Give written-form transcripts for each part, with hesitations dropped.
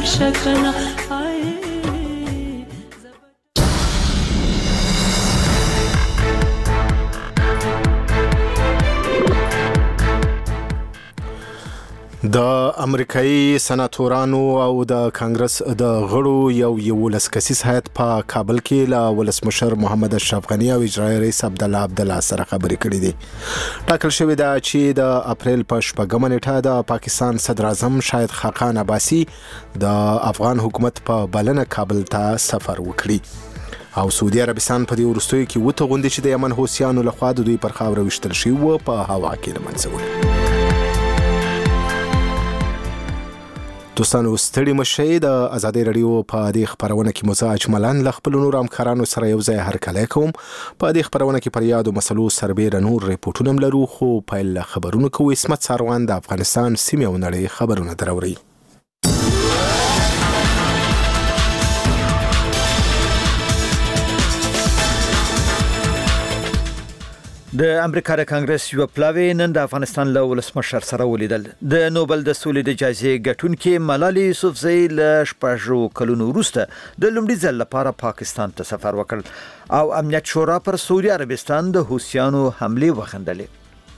شکنه د امریکایي سناتورانو او د کانګرس د غړو یو کسیز هیئت په کابل کې له ولسمشر محمد اشرف غنی او اجرایي رئیس عبدالله سره خبرې کړې دي. ټاکل شوې ده چې د اپریل په 8 نیټه د پاکستان صدر اعظم شاهد خاقان عباسي د افغان حکومت په بلنه کابل ته سفر وکړي او سعودي عربستان په دې وروستیو کې وته غونډې چې د یمن حوثیانو لخوا د دوی پر خاوره وشتل شي و په هوا کې لمنځول. دوستانو ستړي مشي د ازادي رادیو په دې خبرونه کې موزه اجملان ل خپل نور همکارانو سره یو ځای هرکلی کوم. په دې خبرونه کې پر یادو مسلو سربېره نور ریپورتونه لرو خو په خبرونو کې اسمت ساروان د افغانستان سیمه او نړۍ خبرونه دروري. د امریکا د کانګرس یو پلاوی نن د افغانستان له ولسمشر سره ولیدل. د نوبل د سولې د جایزې ګټونکې ملالۍ یوسفزۍ له 6 کلونو وروسته د لومړي ځل لپاره پاکستان ته سفر وکړ او امنیت شورا پر سعودي عربستان د حوثیانو حملې وخندلې.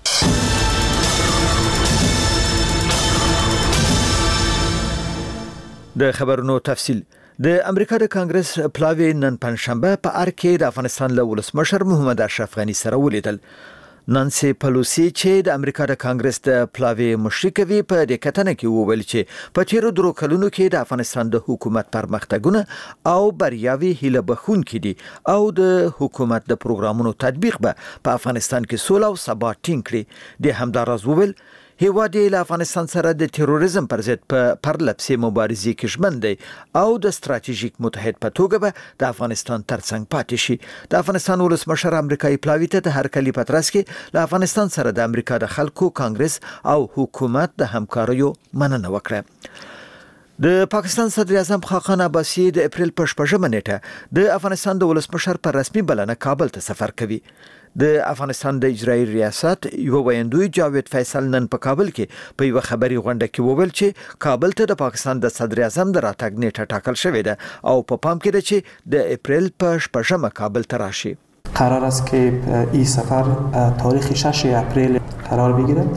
د خبرونو تفصیل. د امریکا د کانګرس پلاوی نن پنځشنبه په ار کې د افغانستان له ولسمشر محمد اشرف غنی سره ولیدل. نانسي پلوسی چې د امریکا د کانګرس د پلاوی مشري کوي په دې کتنه کې وویل چې په تیرو 3 کلونو کې د افغانستان د حکومت پرمختګونه او بریاوي هیله بخونکې دي او د حکومت د پروګرامونو تطبیق به په افغانستان کې سوله او ثبات ټینګ کړي. د همداراز وویل هیواد له افغانستان سره د تروریزم پر ضد په پرلپسې مبارزې کې ژمن دی او د ستراتیژیک متحد په توګه به د افغانستان ترڅنګ پاتې شي. د افغانستان ولسمشر امریکایي پلاوی ته د هرکلي په ترڅ کې له افغانستان سره د امریکا د خلکو کانګرس او حکومت د همکاریو مننه وکړه. د پاکستان صدر اعظم خاقان عباسي د اپریل په 8 نیټه د افغانستان د ولسمشر پر رسمي بلنه کابل ته سفر کوي. د افغانستان د اجرایي ریاست یو ویندوی جاوید فیصل نن په کابل کې په یو خبري غونډه کې وویل چې کابل ته د پاکستان د صدر اعظم د راتګ نیټه ټاکل شوې ده او په پام کې ده چې د اپریل په 8 کابل ته راشي. قرار است که این سفر تاریخ 6 اپریل قرار بگیرد.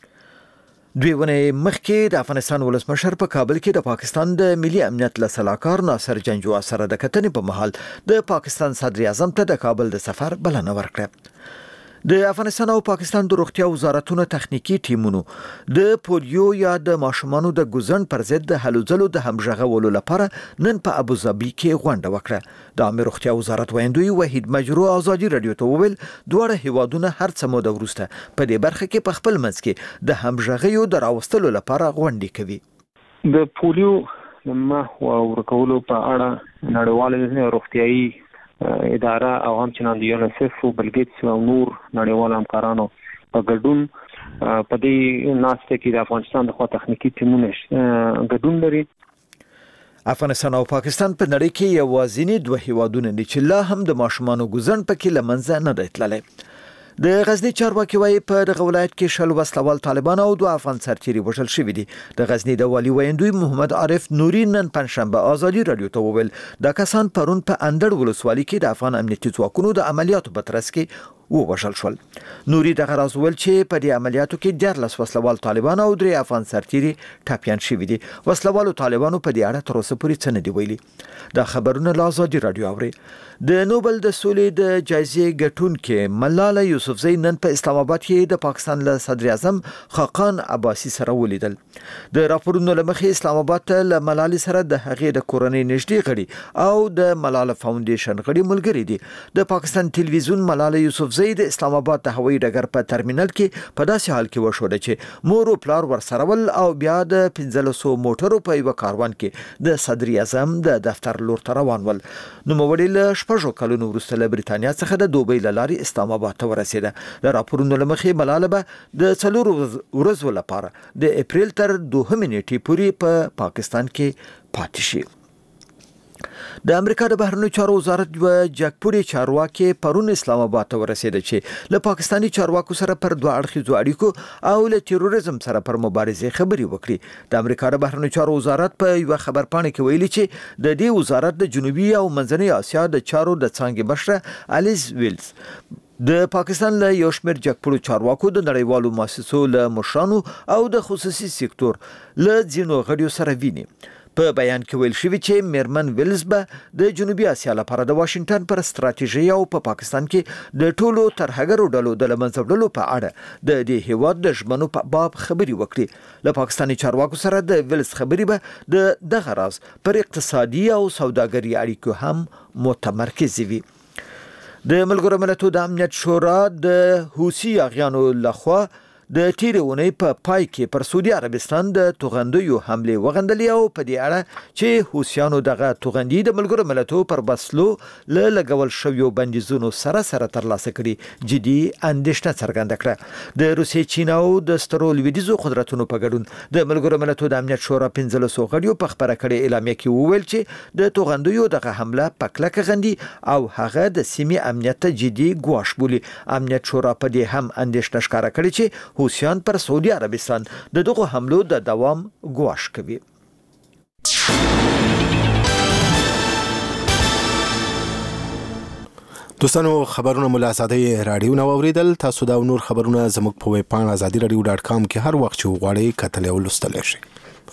دوی ونه مخکې د افغانستان ولسمشر په کابل کې د پاکستان د ملي امنیت لسلاکار ناصر جنجوا سره د کتنې په محل د پاکستان صدر اعظم ته د کابل د سفر بلنه ورکړه. د افغانستان او پاکستان د روغتیا وزارتونو تخنیکی ټیمونو د پولیو یا د ماشومانو د ګوزن پر ضد د هلو ځلو د همغږولو لپاره نن په ابوظبي کې غونډه وکړه. د عامه روغتیا وزارت ویندوی وحید مجروح ازادي رادیو ته وویل دوه هیوادونه هر څه مو د ورسته په دې برخه کې په خپل منځ کې د همغږیو د راوستلو لپاره غونډې کوي. د پولیو محو او ورکولو په اړه نړیواله روغتیايي اداره او همچنان د یونیسف او بل ګیټس او نور نړیوال همکارانو په ګډون په دې ناسته کې د افغانستان د خوا تخنیکی ټیمونه ګډون لري. افغانستان او پاکستان په نړۍ کې یوازینی دوه هیوادونه دي چې لا هم د ماشومانو ګوزن پکې لمنځه نه دی تللی. د غزنی چارواکي وايي په دغه ولایت کې شل وسلوال طالبان او 2 افغان سرتیري وژل شوي دي. د غزنی د والي ویندوی محمد عارف نوري نن پنځشنبه ازادي رادیو ته وویل دا کسان پرون په اندړ ولسوالۍ کې د افغان امنیتي ځواکونو د عملیاتو په ترڅ کې ووژل شول. نوري دغه راز ویل چې په دې عملیاتو کې 14 وسلوال طالبان او 3 افغان سرتیري ټاپیان شوي دي. وسلوالو طالبانو په دې اړه تر اوسه پورې څه نه دی ویلي. دا خبرونه له ازادي رادیو اوري. د نوبل د سولې د جایزې ګټونکې ملالۍ یوسفزۍ نن په اسلام آباد کې د پاکستان له صدر اعظم خاقان عباسي سره ولیدل. د راپورونو لمخې اسلام آباد ته له ملالۍ سره د هغې د کورنۍ نږدې غړي او د ملاله فاونډیشن غړي ملګري دي. د پاکستان ټلویزیون ملالۍ یوسفزۍ د اسلام آباد د هوایي ډګر په ترمینل کې په داسې حال کې وشوده چې مور او پلار ورسره ول او بیا د 1500 موټرو په یو کاروان کې د صدر اعظم د دفتر لور ته روان ول. نوموړی له 6 کلونو وروسته له بریتانیا څخه د دوبۍ له لارې اسلام آباد ته ورسېده. د راپورونو له مخې ملاله به د 4 ورځو لپاره د اپریل تر 2 نیټې پورې په پاکستان کې پاتې شي. د امریکا د بهرنیو چارو وزارت یو جګپوري چارواکي پرون اسلام آباد ته ورسېده چې له پاکستاني چارواکو سره پر دوه اړخیزو اړیکو او له تروریزم سره پر مبارزې خبرې وکړي. د امریکا د بهرنیو چارو وزارت په یو خبرپاڼه کې ویلي چې د دې وزارت د جنوبي او منځنۍ اسیا د چارو د څانګې مشره الیز ویلز د پاکستان له یو شمېر جګپورو چارواکو د نړیوالو مؤسسو له مشرانو او د خصوصي سکتور له ځینو غړیو سره ویني. په بیان کې ویل شوی چې میرمن ویلز به د جنوبي اسیا لپاره د واشنگټن پر ستراتیژي او په پاکستان کې د ټولو ترهګرو ډلو د لمنځه وړلو په اړه د دې هیواد د ژمنو په باب خبرې وکړي. له پاکستاني چارواکو سره د ویلز خبرې به د دغه راز پر اقتصادي او سوداګري اړیکو هم متمرکز وي. د ملګرو ملتونو د امنیت شورا د حوثي اغیانو لخوا د تیرې اونۍ په پای کې پر سعودي عربستان د توغندیو حمله وغندلې او په دې اړه چې حوثیانو دغه توغندي د ملګرو ملتونو پر بسلو له لګول شویو بندیزونو سره ترلاسه کړي جدي اندېښنه څرګنده کړه. د روسیې، چین او د سترو لویدیځو قدرتونو په ګډون د ملګرو ملتونو د امنیت شورا 15 غړیو په خبره کړې اعلامیه کې وویل چې د توغندیو دغه حمله په کلکه غندي او هغه د سیمې امنیت ته جدي ګواښ بولي. امنیت شورا په دې هم اندېښنه ښکاره کړې چې حوثیان پر سعودي عربستان د دغه حملو د دوام ګواښ کوي. دوستانو خبرونه ملا آزادۍ رادیو نو اوریدل. تاسو دا نور خبرونه زموږ په ویب پاڼه azadiradio.com کې هر وخت چې وغواړئ کتل او لوستلی شئ.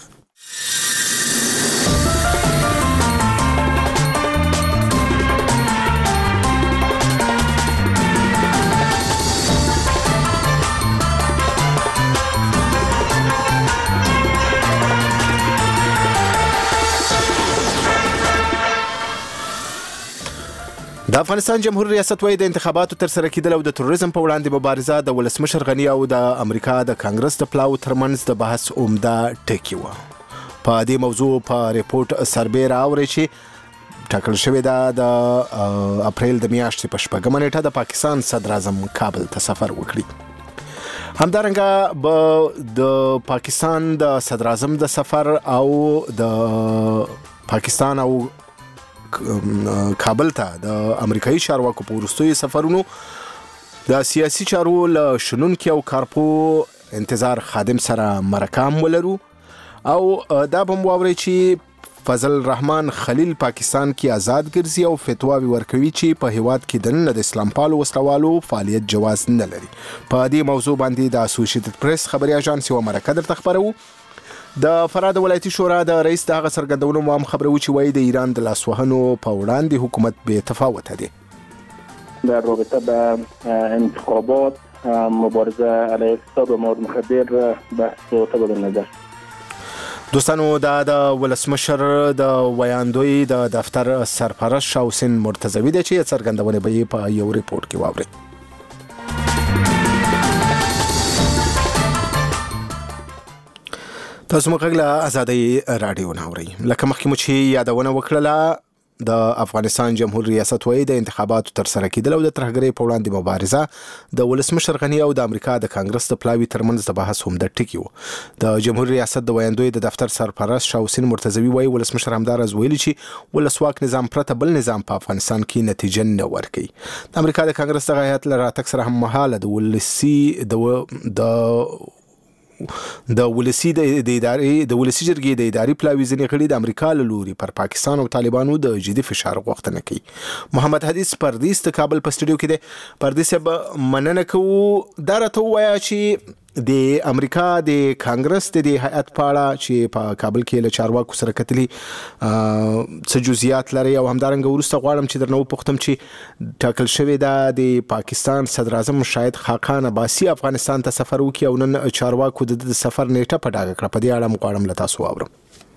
د افغانستان جمهوریت ریاست وايي د انتخاباتو تر سره کېدل او د تروریزم په وړاندې مبارزه د ولسمشر غنی او د امریکا د کانګرس د پلاو ترمنځ د بحث عمده ټکی و. په دې موضوع په ریپورت سربیر اوري چې ټاکل شوی د اپریل د میاشتې په 8 نیټه د پاکستان صدر اعظم کابل ته سفر وکړي. همدارنګه به د پاکستان د صدر اعظم د سفر او د پاکستان او کابل ته د امریکایي چارواکو په وروستیو سفرونو د سیاسي چارو له شنونکي او کارپو انتظار خادم سره مرکام ولرو او دا به واوري چې فضل الرحمن خلیل پاکستان کې آزاد ګرځي او فتواوی ورکوي چې په هیواد کې د نن د اسلام پالو وسلوالو فعالیت جواز نه لري. په دې موضوع باندې د اسوسییټډ پریس خبري اژانس یو مرکه درته خبرو. د فراه ولایتي شورا د رئیس دغه سرګردونو هم خبرو چې وایي د ایران د لاسوهنو په وړاندې حکومت به تفاوت دی. در رابطه با انتخابات مبارزه علیه فساد و مواد مخدر بحث و تبادل نظر. دوستانو د ولسمشر د ویاندوی د دفتر سرپرست شاوسین مرتضوی د چې څرګندونه به په یو ریپورت کې واوري. تاسو مو کله آزادۍ رادیو ناوړي. لکه مخکې مو چې یادونه وکړه د افغانستان جمهوریت ریاست وايي د انتخاباتو تر سره کېدل او د ترهګرۍ په وړاندې مبارزه د ولسمشر غنی او د امریکا د کانګرس د پلاوي ترمنځ د بحث عمده ټکی و. د جمهوریت ریاست د ویاندوی د دفتر سرپرست شاوسین مرتضوی وايي ولسمشر همدارز ویلي چې ولسواک نظام پرته بل نظام په افغانستان کې نتیجه نه ورکوي. د امریکا د کانګرس د هیئت له راتګ سره هم مهاله د ولسی جرګې د اداري پلاوي ځینې غړي د امریکا له لوري پر پاکستان او طالبانو د جدي فشار غوښتنه کوي. محمد حدیث پردیس د کابل په سټوډیو کې دی. پردیس به مننه کوو دا راته ووایه چې د امریکا د کانګرس د هیئت په اړه چې په کابل کې له چارواکو سره کتلي څه جزئیات لري او همدارنګه وروسته غواړم چې درنه وپوښتم چې ټاکل شوی د پاکستان صدر اعظم شاهد خاقان عباسي افغانستان ته سفر وکړي او نن چارواکو د سفر نیټه په ډاګه کړه. په دې اړه غواړم له تاسو واورم.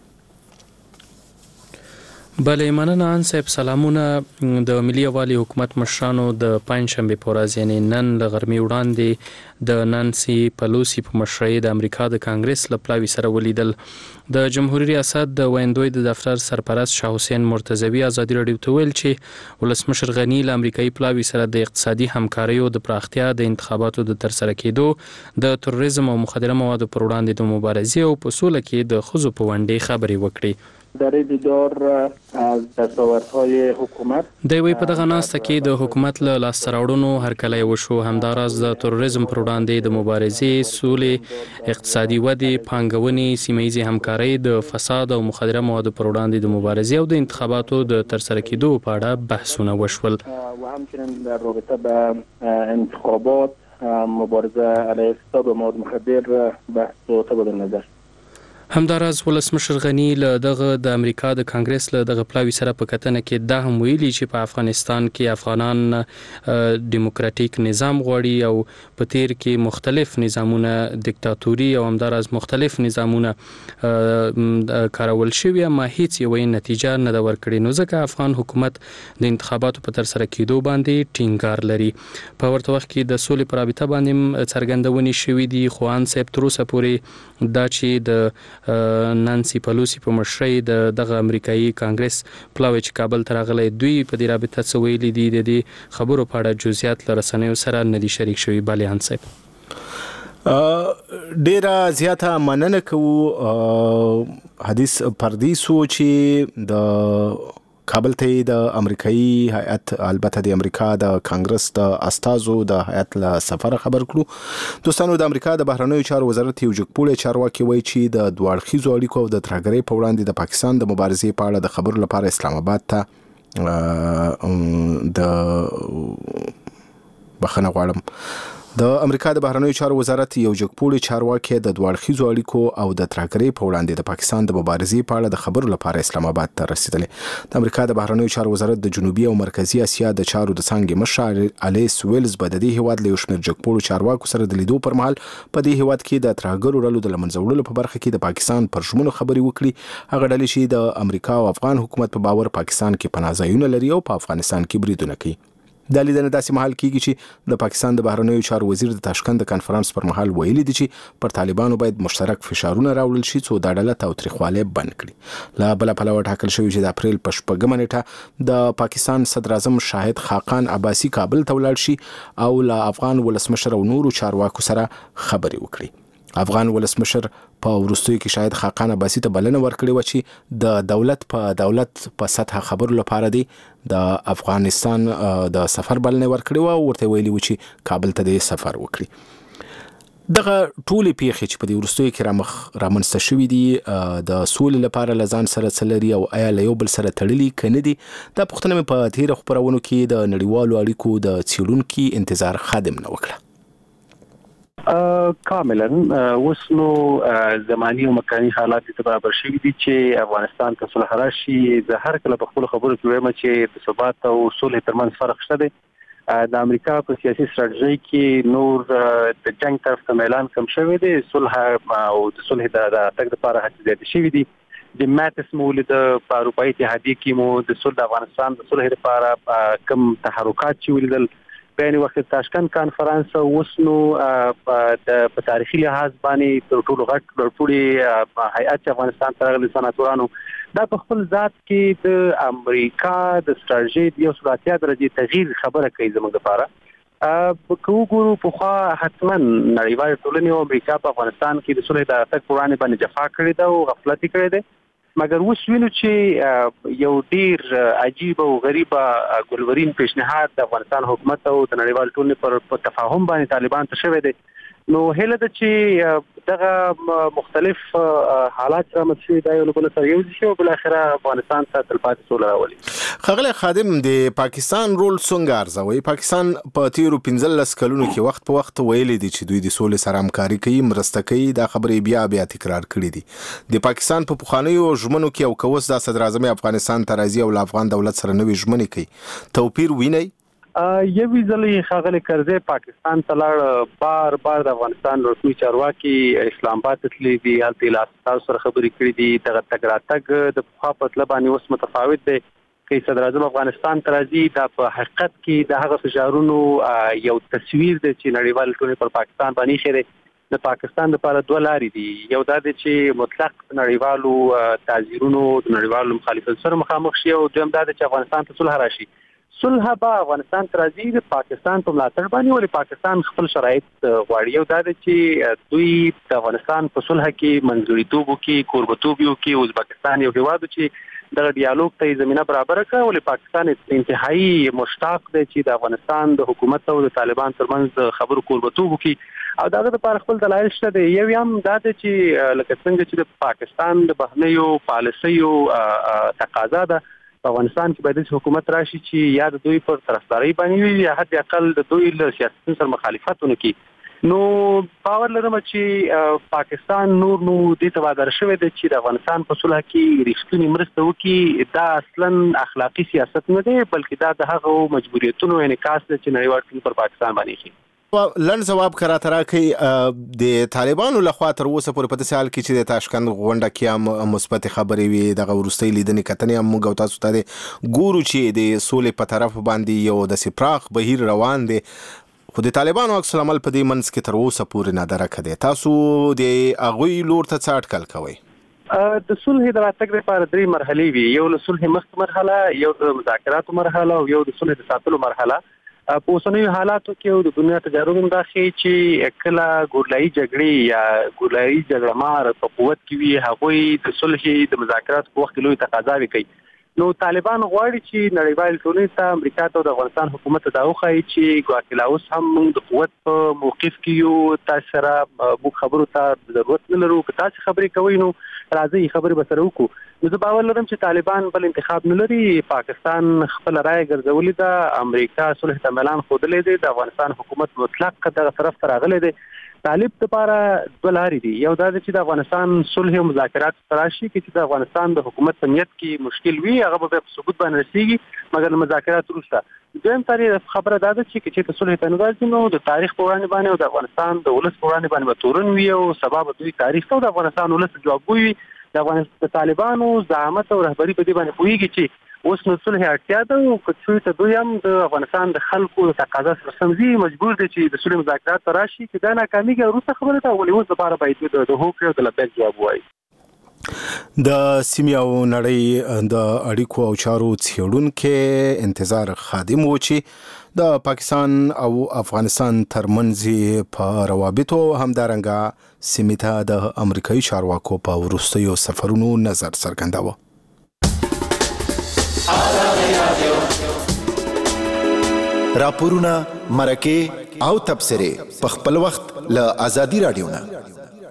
بله مننه ان صاحب. سلامونه. د ملي یووالي حکومت مشرانو د پنځشنبه په ورځ یعنی نن ل غرمې وړاندې د نانسي پلوسی په مشرۍ د امریکا د کانګرس له پلاوي سره ولیدل. د جمهوریت ریاست د ویاندوی د دفتر سرپرست شاه حسین مرتضوی ازادي رادیو ته ویل چې ولسمشر غنی له امریکایي پلاوي سره د اقتصادي همکاریو د پراختیا د انتخاباتو د ترسره کېدو د تروریزم او مخدره موادو پر وړاندې د مبارزې او په سوله کې د ښځو په ونډې خبرې وکړي. در این دیدار از دستاوردهای حکومت د په دغه ناسته کې د حکومت له لاسته راوړنو هرکلی وشو، همداراز د تروریزم پر وړاندې د مبارزې، سولې، اقتصادي ودې، پانګونې، سیمه‌ییزې همکارۍ، د فساد او مخدره موادو پر وړاندې د مبارزې او د انتخاباتو د ترسره کېدو په اړه بحثونه وشول. و همچنین در رابطه به انتخابات، مبارزه علیه فساد و مواد مخدر بحث و تبادل نظر. همداراز ولسمشر غنی له دغه د امریکا د کانګرس له دغه پلاوی سره په کتنه کې دا هم ویلي چې په افغانستان کې افغانان دیموکراتیک نظام غواړي او په تیر کې مختلف نظامونه دیکتاتوري او همداراز مختلف نظامونه کارول شوی، اما هیڅ یوه نتیجه نه ده ورکړې. نو ځکه افغان حکومت د انتخاباتو په ترسره کېدو باندې ټینګار لري. په ورته وخت کې د سولې پر رابطه باندې څرګندونې شوې دي، خو ان صاحب تر اوسه پورې دا چې د نانسي پلوسی په مشرۍ دغه امریکایي کانګرس پلاوی چې کابل ته راغلی، دوی په دې رابطه څه ویلي دي، د دې خبرو په اړه جزئیات له رسنیو سره نه دي شریک شوي. بالیان صاحب ډیره زیاته مننه کوو حدیث پردیسو چې د کابل ته د امریکایي هیئت، البته د امریکا د کانګرس د استازو د هیئت له سفر خبر کړو. دوستانو، د امریکا د بهرنیو چارو وزارت یو جګپوړی چارواکي وایي چې د دوه اړخیزو اړیکو او د ترهګرۍ په وړاندې د پاکستان د مبارزې په اړه د خبرو لپاره اسلام آباد ته د بخښنه غواړم. د امریکا د بهرنیو چارو وزارت یو جګپوړی چارواکي د دوه اړخیزو اړیکو او د ترهګرۍ په وړاندې د پاکستان د مبارزې په اړه د خبرو لپاره اسلام آباد ته رسیدلی. د امریکا د بهرنیو چارو وزارت د جنوبي او مرکزی اسیا د چارو د څانګې مشر الیس ویلز به د دې هیواد له یو شمېر جګپوړو چارواکو سره د لیدو پر مهال په دې هیواد کې د ترهګرو ډلو د له منځه وړلو په برخه کې د پاکستان پر ژمنو خبرې وکړي. هغه ډلې چې د امریکا او افغان حکومت په باور پاکستان کې پناه ځایونه لري او په افغانستان کې بریدونه کوي. دا لیدنه داسې مهال کېږي چې د پاکستان د بهرنیو چارو وزیر د تاشکند د کنفرانس پر مهال ویلي دي چې پر طالبانو باید مشترک فشارونه راوړل شي څو دا ډله تاوتریخوالی بند کړي. له بله پلوه ټاکل شوي چې د اپریل په 6 نیټه د پاکستان صدر اعظم شاهد خاقان عباسي کابل ته ولاړ شي او له افغان ولسمشر او نورو چارواکو سره خبرې وکړي. افغان ولسمشر په وروستیو کې شاهد خاقان عباسي ته بلنه ورکړې وه چې د دولت په سطح خبرو لپاره دی د افغانستان د سفر بلنه ورکړې وه او ورته ویلي و چې کابل ته د سفر وکړي. دغه ټولې پیښې چې په دې وروستیو کې رامنځته شوي دي د سولې لپاره له ځان سره څه لري او آیا له یو بل سره تړلي که نه دي؟ دا پوښتنه مې په تېره خپرونو کې د نړیوالو اړیکو د څېړونکي انتظار خادم نه وکړه. کاملا اوس نو زماني او مکاني حالات ته برابر شوي دي چې افغانستان ته صلح راشي. د هر کله په خپل خبرو کې وایم چې د ثبات او صلح ترمنځ فرق شته دی. د امریکا په سیاسي ستراتیژي کې نور د جنگ طرف ته اعلان کم شوی دی. صلح او د صلح د تګ لپاره هڅې زیاتې شوي دي. د ماتس مولد په اروپایي اتحادیه کې مو د صلح د افغانستان د صلح لپاره کم تحرکات چې ولیدل. په وخت تاشکند کانفرنس اوس نو په تاریخي لحاظ باندې تر ټولو غټ لوړپوړي هیئت افغانستان ته راغلي سناتورانو دا په خپل ذات کې د امریکا د ستراتیژي د 180 درجې تغییر خبره کوي. زموږ لپاره په وګورو په خوا حتما نړیوال ټولنې او امریکا په افغانستان کې د صلح د تک وړاندې باندې جفا کړې ده او غفلت کړی دی. مګر اوس وینو چې یو ډیر عجیب او غریب ګلورین پیشنهاد د افغانستان حکومت او د نړیوال ټولنې پر تفاهم باندې طالبان ته شوی دی. نو هله د چې دغه مختلف حالات رامنځته شوي دا یو بل سره یو شي او بل اخره افغانستان ته تلپاتې سوله راولي. خغلی خادم د پاکستان رول څنګه ارزوي؟ پاکستان په تیرو 15 کلونو کې وخت په وخت ویلي دي چې دوی د سولې سره همکاري کوي، مرسته کوي. دا خبرې بیا تکرار کړې دي. د پاکستان په پخوانیو ژمنو کې او کوس د صدر اعظم افغانستان ته راځي او له افغان دولت سره نوې ژمنې کوي، توپیر ویني؟ یوې ځلې ښاغلی کرزی پاکستان ته لاړ، بار د افغانستان رسمي چارواکي اسلام آباد ته تللي دي، هلته یې له استازو سره خبرې کړې دي. دغه تګ راتګ د پخوا په تله باندې اوس متفاوت دی. که صدر اعظم افغانستان ته راځي دا په حقیقت کې د هغه فشارونو یو تصویر دی چې نړیوال ټولنې پر پاکستان باندې ایښی دی. د پاکستان لپاره دوه لارې دي. یو دا دی چې مطلق نړیوالو تعذیرونو د نړیوالو مخالفت سره مخامخ شي او دویم دا دی چې افغانستان ته صلح راشي. صلح به افغانستان ته راځي د پاکستان په ملاتړ باندې، ولې پاکستان خپل شرایط غواړي. یو دا دی چې دوی د افغانستان په صلح کې منځګړیتوب وکړي، کوربتوب وکړي. ازبکستان یو هیواد چې دغه ډیالوګ ته زمينه برابر کړه، ولې پاکستان انتهایی مشتاق دی چې د افغانستان د حکومت او د طالبان ترمنځ د خبرو کوربتوب وکړي، او دغه لپاره خپل دلایل شته دي. یو هم دا دی چې لکه څنګه چې د پاکستان د بهرنیو پالیسیو تقاضا ده په افغانستان کې باید حکومت راشي چې یا د دوی پر طرفداري باندې وي یا حد اقل د دوی له سیاستونو سره مخالفت ونکړي. نو باور لرم چې پاکستان نور دې ته وادار شوی دی چې د افغانستان په صلح کې رښتینی مرسته وکړي. دا اصلا اخلاقی سیاست نه دی، بلکې دا د هغو مجبوریتونو انعکاس دی چې نړیوال ټول پر پاکستان باندې کوي. لن جواب کراته راکړي د طالبانو لخوا تر اوسه پورې په داسې حال کې چې د تاشکند غونډه کې هم مثبت خبرې وي، دغه وروستۍ لیدنې کتنې هم موږ او تاسو ته ګورو چې د سولې په طرف باندې یو داسې پراخ بهیر روان دی، خو د طالبانو عکس العمل په دې منځ کې تر اوسه پورې نادرکه دی. تاسو د هغوی لور ته څه اټکل کوئ؟ د صلح د راتګ لپاره 3 مرحلې وي. یو د صلح مخکې مرحله، یو د مذاکراتو مرحله، او یو د صلح د ساتلو مرحله. په اوسنیو حالاتو کې د دنیا تجارب هم دا ښیي چې کله ګورلایي جګړې یا ګورلایي جګړه مار په قوت کې وي، هغوی د صلح د مذاکراتو په وخت کې لوی تقاضاوې کوي. نو طالبان غواړي چې نړیوال ټولنې ته امریکا ته او د افغانستان حکومت ته دا وښایي چې ګواکې لا اوس هم موږ د قوت په موقف کې یو، تاسو سره موږ خبرو ته ضرورت نه لرو، که تاسو خبرې کوئ نو راځي خبرې به سره وکړو. نو زه باور لرم چې طالبان بل انتخاب نه لري. پاکستان خپل رائے ګرځولې ده، امریکا صلح ته اعلان خوده دی، د افغانستان حکومت مطلق دغه طرف ته راغلی دی. طالب لپاره 2 لارې دي. یو دا چې د افغانستان صلح او مذاکرات تراشي چې د افغانستان د حکومت په نیت کې مشکل وي، هغه به په ثبوت باندې رسیږي، مګر مذاکرات وروسته. دویم طریقه خبره دا ده چې صلح ته نه راځي نو د تاریخ په وړاندې باندې او د افغانستان د ولس په وړاندې باندې تورن وي، او سبب دوی تاریخ ته د افغانستان ولس جواب وي. د افغانستان د طالبانو زعامت او رهبری په دې باندې پوهیږي چې اوس نو صلح اړتیا ده، او کڅوړي ته دوی هم د افغانستان د خلکو تقاضا سره سمځي، مجبور دي چې د صلح مذاکرات راشي. چې دا ناکاميږي وروسته خبره ته ولې اوس لپاره باید د هوکړې او د لبیک جواب وایي. د سیمې او نړۍ د اړیکو او چارو څېړونکي انتظار خادم و چې د پاکستان او افغانستان ترمنځ په روابطو همدارنګه سیمې ته د امریکایي چارواکو په وروستیو سفرونو نظر څرګنداوه. راپورونه، مرکې او تبصرې په خپل وخت له آزادي رادیو نه.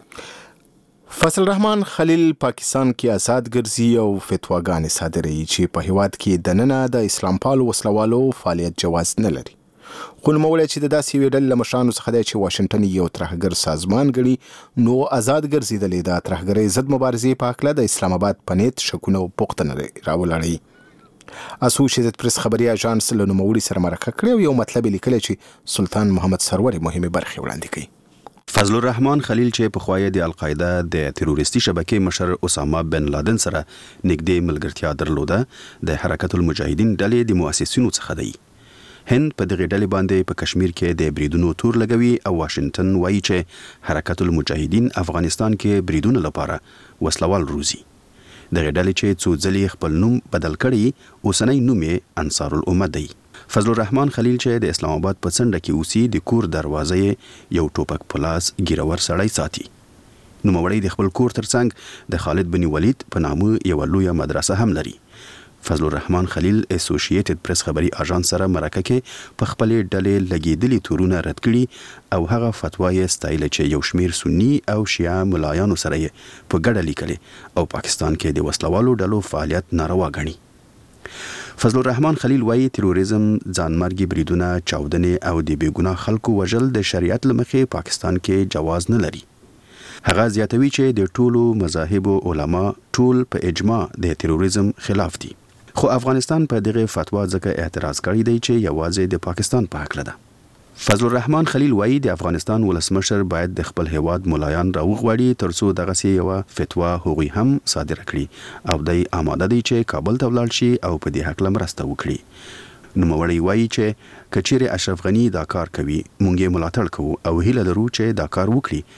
فضل الرحمن خلیل پاکستان کې آزاد ګرځي او فتواګانې صادروي چې په هیواد کې دننه د اسلام پالو وسلوالو فعالیت جواز نه لري. خو نوموړی چې د داسې یوې ډلې له مشرانو څخه دی چې واشنګټن یو ترهګر سازمان ګڼي، نو آزاد ګرځېدلې د ترهګرۍ ضد مبارزې په هکله د اسلام آباد په نیت شکونه او پوښتنې راولاړوي. اسوشیټډ پریس خبري اژانس له نوموړي سره مرکه کړې او یو مطلب لیکلی چې سلطان محمد سرور مهمه برخه وړاندې کړي. فضل الرحمن خلیل چې په خوایې د القاعده د تروریستي شبکې مشر اسامه بن لادن سره نږدې ملګرتیا درلوده، د حرکت المجاهدین ډلې د مؤسسینو څخه دی. هند په دغه ډلې باندې په کشمیر کې د بریدونو تور لګوي او واشنګټن وایي چې حرکت المجاهدین افغانستان کې بریدونو لپاره وسلوال روزي. دغه ډلې چې څو ځلې خپل نوم بدل کړي، اوسنۍ نوم یې انصار الامه دی. فضل الرحمن خلیل چې د اسلام آباد په څنډه کې اوسي، د کور دروازه یو ټوپک پلاس ګیرور سړی ساتي. نوموړی د خپل کور ترڅنګ د خالد بن ولید په نامه یو لویه مدرسه هم لري. فضل الرحمن خلیل اسوشیټډ پریس خبري اژانس سره مرکه کې په خپلې ډلې لګېدلي تورونه رد کړي او هغه فتوا یې ستایله چې یو شمیر سنی او شیعه ملایانو سره یې په ګډه لیکلې او پاکستان کې د وسلوالو ډلو فعالیت ناروا ګڼي. فضل الرحمن خلیل وایي تروریزم، ځانمرګي بریدونه، چاودنې او د بېګناه خلکو وژل د شریعت له مخې پاکستان کې جواز نه لري. هغه زیاتوي چې د ټولو مذاهبو علما ټول په اجماع د تروریزم خلاف دي. خو افغانستان په دغه فتوا ځکه اعتراض کړی دی چې یوازې د پاکستان په حق ده. فضل الرحمن خلیل وایي د افغانستان ولسمشر باید د خپل هیواد ملایان راوغواړي ترڅو دغسې یوه فتوا هغوی هم صادره کړي او دی آماده دی چې کابل ته ولاړ شي او په دې هکله مرسته وکړي. نوموړی وایي چې که چیرې اشرف غني دا کار کوي، موږ یې ملاتړ کوو او هیله لرو چې دا کار وکړي.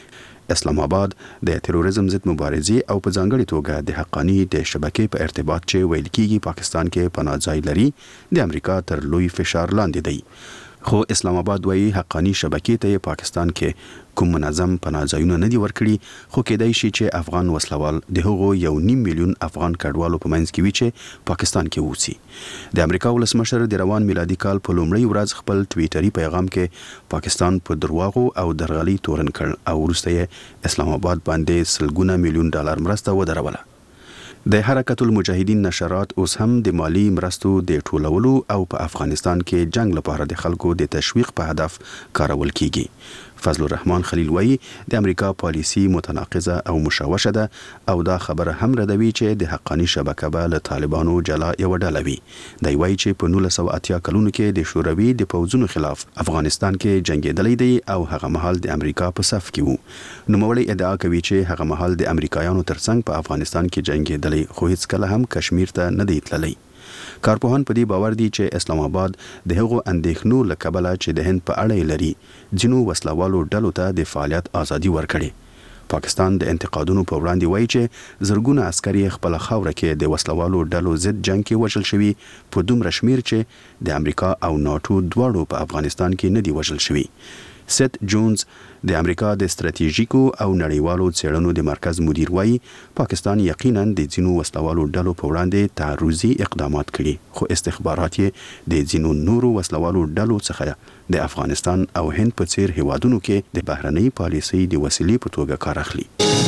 اسلام آباد د تروریزم ضد مبارزې او په ځانګړي توګه د حقانی د شبکې په ارتباط چې ویل کیږي پاکستان کې پناه ځای لري د امریکا تر لوی فشار لاندې دی. خو اسلام آباد وایي حقانی شبکې ته پاکستان کې کوم منظم پناه ځایونه نه دي ورکړي، خو کېدای شي چې افغان وسلوال د هغو 1.5 میلیون افغان کډوالو په منځ کې وي چې پاکستان کې اوسي. د امریکا ولسمشر د روان میلادي کال په لومړۍ ورځ خپل ټویټري پیغام کې پاکستان په درواغو او درغلي تورن کړ او وروسته یې اسلام آباد باندې $100 میلیون مرسته ودروله. د حرکت المجاهدین نشرات اوس هم د مالی مرستو د ټولولو او په افغانستان کې جنگ لپاره د خلکو د تشویق په هدف کارول کیږي. فضل الرحمن خلیل وایي د امریکا پالیسی متناقضه او مشوشه ده او دا خبره هم ردوي چې د حقانی شبکه به له طالبانو جلا یو ډله وي. دی وایي چې په 1980 کلونو کې د شوروي د پوځونو خلاف افغانستان کې جنگیدلی دی او هغه مهال د امریکا په صف کې وو. نوموړی ادعا کوي چې هغه مهال د امریکایانو ترڅنګ په افغانستان کې جنگیدلی خو هیڅ کله هم کشمیر ته نه دی تللی. کارپوهان په دې باور دي چې اسلام آباد د هغو اندېښنو له کبله چې د هند په اړه لري ځینو وسلوالو ډلو ته د فعالیت ازادي ورکړي. پاکستان د انتقادونو په وړاندې وایي چې زرګونه عسکري خپل خاوره کې د وسلوالو ډلو ضد جنگ کې وژل شوي په دومره شمیر چې د امریکا او ناتو دواړو په افغانستان کې نه دي وژل شوي. سیت جونز د امریکا د ستراتیژیکو او نړیوالو څېړنو د مرکز مدیر وایي پاکستان یقینا د ځینو وسلوالو ډلو په وړاندې تعرضي اقدامات کړي، خو استخبارات یې د ځینو نورو وسلوالو ډلو څخه د افغانستان او هند په څیر هیوادونو کې د بهرنۍ پالیسۍ د وسیلې په توګه کار اخلي.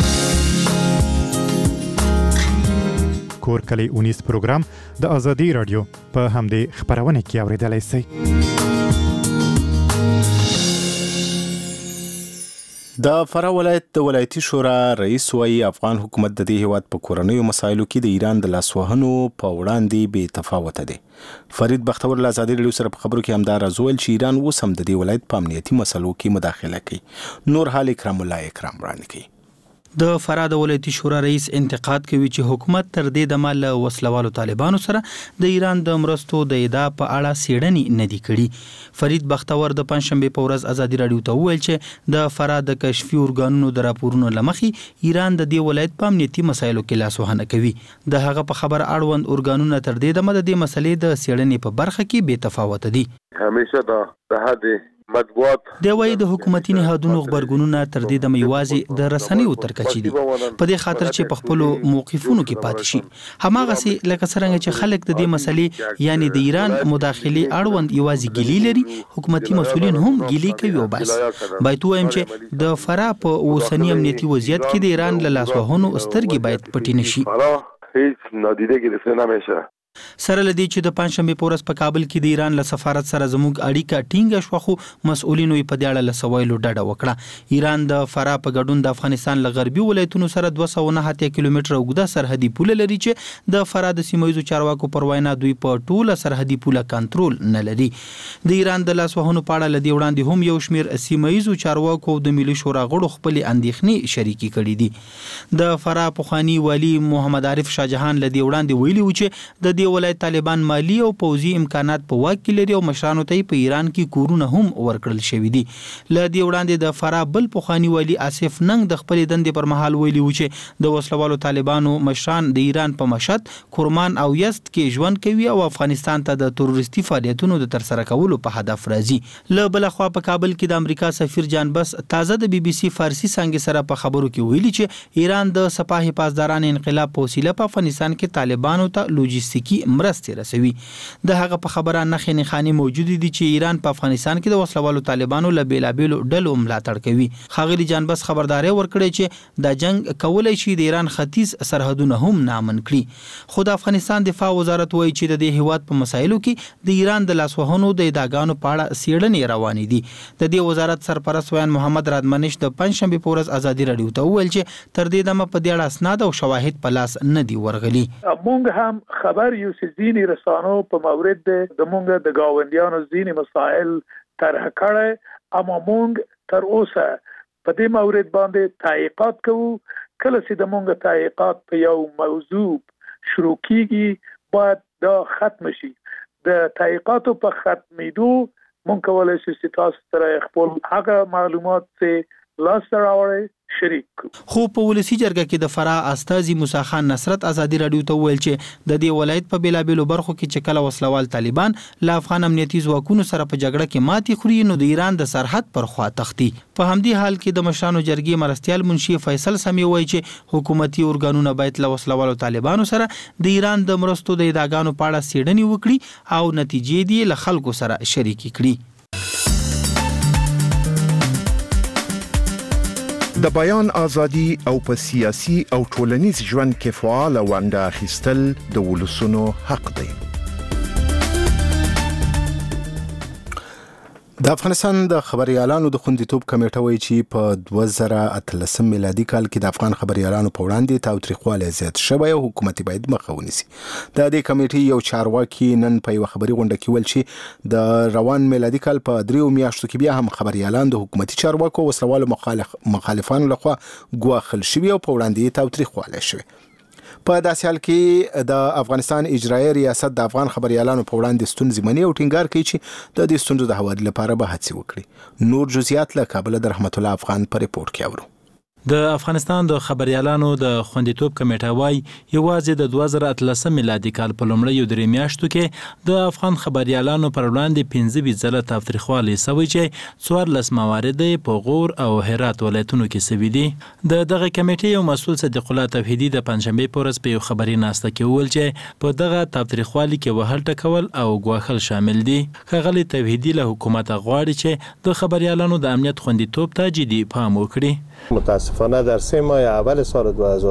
کور کلی اونیز پروګرام د ازادي رادیو په همدې خبرونه کې اوریدلای شئ. د فراه ولایت د ولایتي شورا رئیس وایي افغان حکومت د دې هیواد په کورنیو مسایلو کې د ایران د لاسوهنو په وړاندې بې تفاوته دی. فرید بختور له ازادي رادیو سره په خبرو کې همدا راز ویل چې ایران اوس هم د دې ولایت په امنیتي مسلو کې مداخله کوي. نور حال اکرام الله اکرام وړاندې کوي. د فراه د ولایتي شورا رئیس انتقاد کوي چې حکومت تر دې دمه له وسلوالو طالبانو سره د ایران د مرستو د ادعا په اړه څېړنې نه دي کړي. فرید بختور د پنځشنبه په ورځ ازادي رادیو ته وویل چې د فراه د کشفي ارګانونو د راپورونو لمخې ایران د دې ولایت په امنیتي مسایلو کې لاسوهنه کوي. د هغه په خبر اړوند ارګانونه تر دې دمه د دې مسلې د څېړنې په برخه کې بې تفاوته دي. همیشه د حد مطبوعات د وای د حکومتي نهادونو خبرګونونه تر دې د میوازي د رسنیو ترکچې دي په دې خاطر چې په خپل موقفونو کې پاتې شي. هماغه سي لکه څنګه چې خلک د دې مسلې یعنی د ایران مداخله اړوند یوازې ګلی لري، حکومتي مسولین هم ګلی کوي او بس. باید وایم چې د فراه په اوسنی امنیتي وضعیت کې د ایران له لاسوهنو سترګې باید پټې نشي. هیڅ نادیده کې نمیشه. سره لدی چې د پنځشنبه په ورځ په کابل کې د ایران له سفارت سره زموږ اړیکه ټینګه شو، خو مسؤلینو په دې اړه له سوالو ډډه وکړه. ایران د فراه په ګډون د افغانستان له غربي ولایتونو سره 209 کیلومتره اوږده سرحدي پوله لري چې د فراه د سیمایي چارواکو پر وینا دوی په ټوله سرحدي پوله کنټرول نه لري. د ایران د لاسوهنو په اړه لدی وړاندې هم یو شمیر سیمایي چارواکو د ملي شورا غړو خپل اندېښنې شریکي کړې دي. د فراه پخوانی والی محمد عارف شاهجهان لدی وړاندې ویلي و چې د ولایت طالبان مالی او پوځي امکانات په واک کې لري او مشرانو ته په ایران کې کورونه هم ورکړل شوی دي. ل دې وړاندې د فراه بل پخوانی والی آصف ننګ د خپل دندې پر مهال ویلي و چې د وسلوالو طالبانو مشران د ایران په مشهد، کرمان او یزد کې ژوند کوي او افغانستان ته د تروریستي فعالیتونو د ترسره کولو په هدف راځي. ل بل خوا په کابل کې د امریکا سفیر جان بس تازه د بي بي سي فارسی څنګه سره په خبرو کې ویلي چې ایران د سپاه حفاظداران انقلاب په وسیله په افغانستان کې طالبانو ته لوجستیکي مرستې رسوي. د هغه په خبره نخې نخاني موجود دي چې ایران په افغانستان کې د وسلوالو طالبانو له بیلابیلو ډلو ملاتړ کوي. خاغلی جان بس خبرداري ورکړي چې د جنگ کولای شي د ایران ختیځ سرحدونه هم نامن کړي. خو د افغانستان دفاع وزارت وایي چې د دې هیواد په مسایلو کې د ایران د لاسوهنو د ادعاګانو په اړه څېړنې روانې دي. د دې وزارت سرپرست ویان محمد رادمنش د پنځشنبه په ورځ ازادي رادیو ته وویل چې تر دې دمه په دې اړه اسناد او شواهد په لاس نه دي ورغلي. موږ هم خبر یو ځینی رسانو په مورد د موږ د گاونډیانو ځینی مسائل طرح کړي، اما موږ تر اوسه په دې مورد باندې تحقیقات کوو. کله چې د موږ تحقیقات په یو موضوع شروع کیږي باید دا ختم شي. د تحقیقاتو په ختمېدو موږ کولای شو چې تاسو سره خپل هغه معلومات چې لاس راوړي شریک. خو په ولسی جرګه کې د فراه استاذي موسی خان نصرت ازادي رادیو ته ویل چې د دې ولایت په بیلابېلو برخو کې چې کله وسلوال طالبان له افغان امنیتي ځواکونو سره په جګړه کې ماتې خوري نو د ایران د سرحد پر خوا تختی. په همدې حال کې د مشرانو جرګې مرستیال منشي فیصل سمي وایي چې حکومتي ارګانونه باید له وسلوالو طالبانو سره د ایران د مرستو د ادعاګانو په اړه څېړنې وکړي او نتیجې دې له خلکو سره شریکې کړي. د بیان ازادي او په سیاسي او ټولنیز ژوند کې فعال ونډه اخیستل د ولسونو حق دی. د افغانستان د خبريالانو د خوندیتوب کمیټه وایي چې په 2013 میلادي کال کې د افغان خبريالانو په وړاندې تاوتریخوالی زیات شوی او حکومت باید مخه ونیسي. د دې کمیټې یو چارواکي نن په یو خبري غونډه کې ویل چې د روان میلادي کال په 3 میاشتو کې بیا هم خبريالان د حکومتي چارواکو او وسلوالو مخالفانو لخوا ګواښل شوي او په وړاندې تاوتریخوالی شوی. په داسې حال کې د افغانستان اجرایي ریاست د افغان خبريالانو په وړاندې ستونزې مني او ټینګار کوي چې د دې ستونزو د هواري لپاره به هڅې وکړي. نور جزئیات له کابل د رحمت الله افغان په ریپورت کې اورو. د افغانستان د خبريالانو د خوندیتوب کمیټه وايي یوازې د 2013 میلادي کال په لومړیو 3 میاشتو کې د افغان خبريالانو پر وړاندې 15 ځله تاوتریخوالی شوی چې 14 موارد په غور او هرات ولایتونو کې شوي دي. د دغه کمیټې یو مسؤل صدیق الله توحیدی د پنځشنبه په ورځ په یو خبري ناسته کې وویل چې په دغه تاوتریخوالي کې وهل ټکول او ګواښل شامل دي. ښاغلي توحیدی له حکومت غواړي چې د خبريالانو د امنیت خوندیتوب ته جدي پام وکړي. متاسفانه در 3 ماه اول سال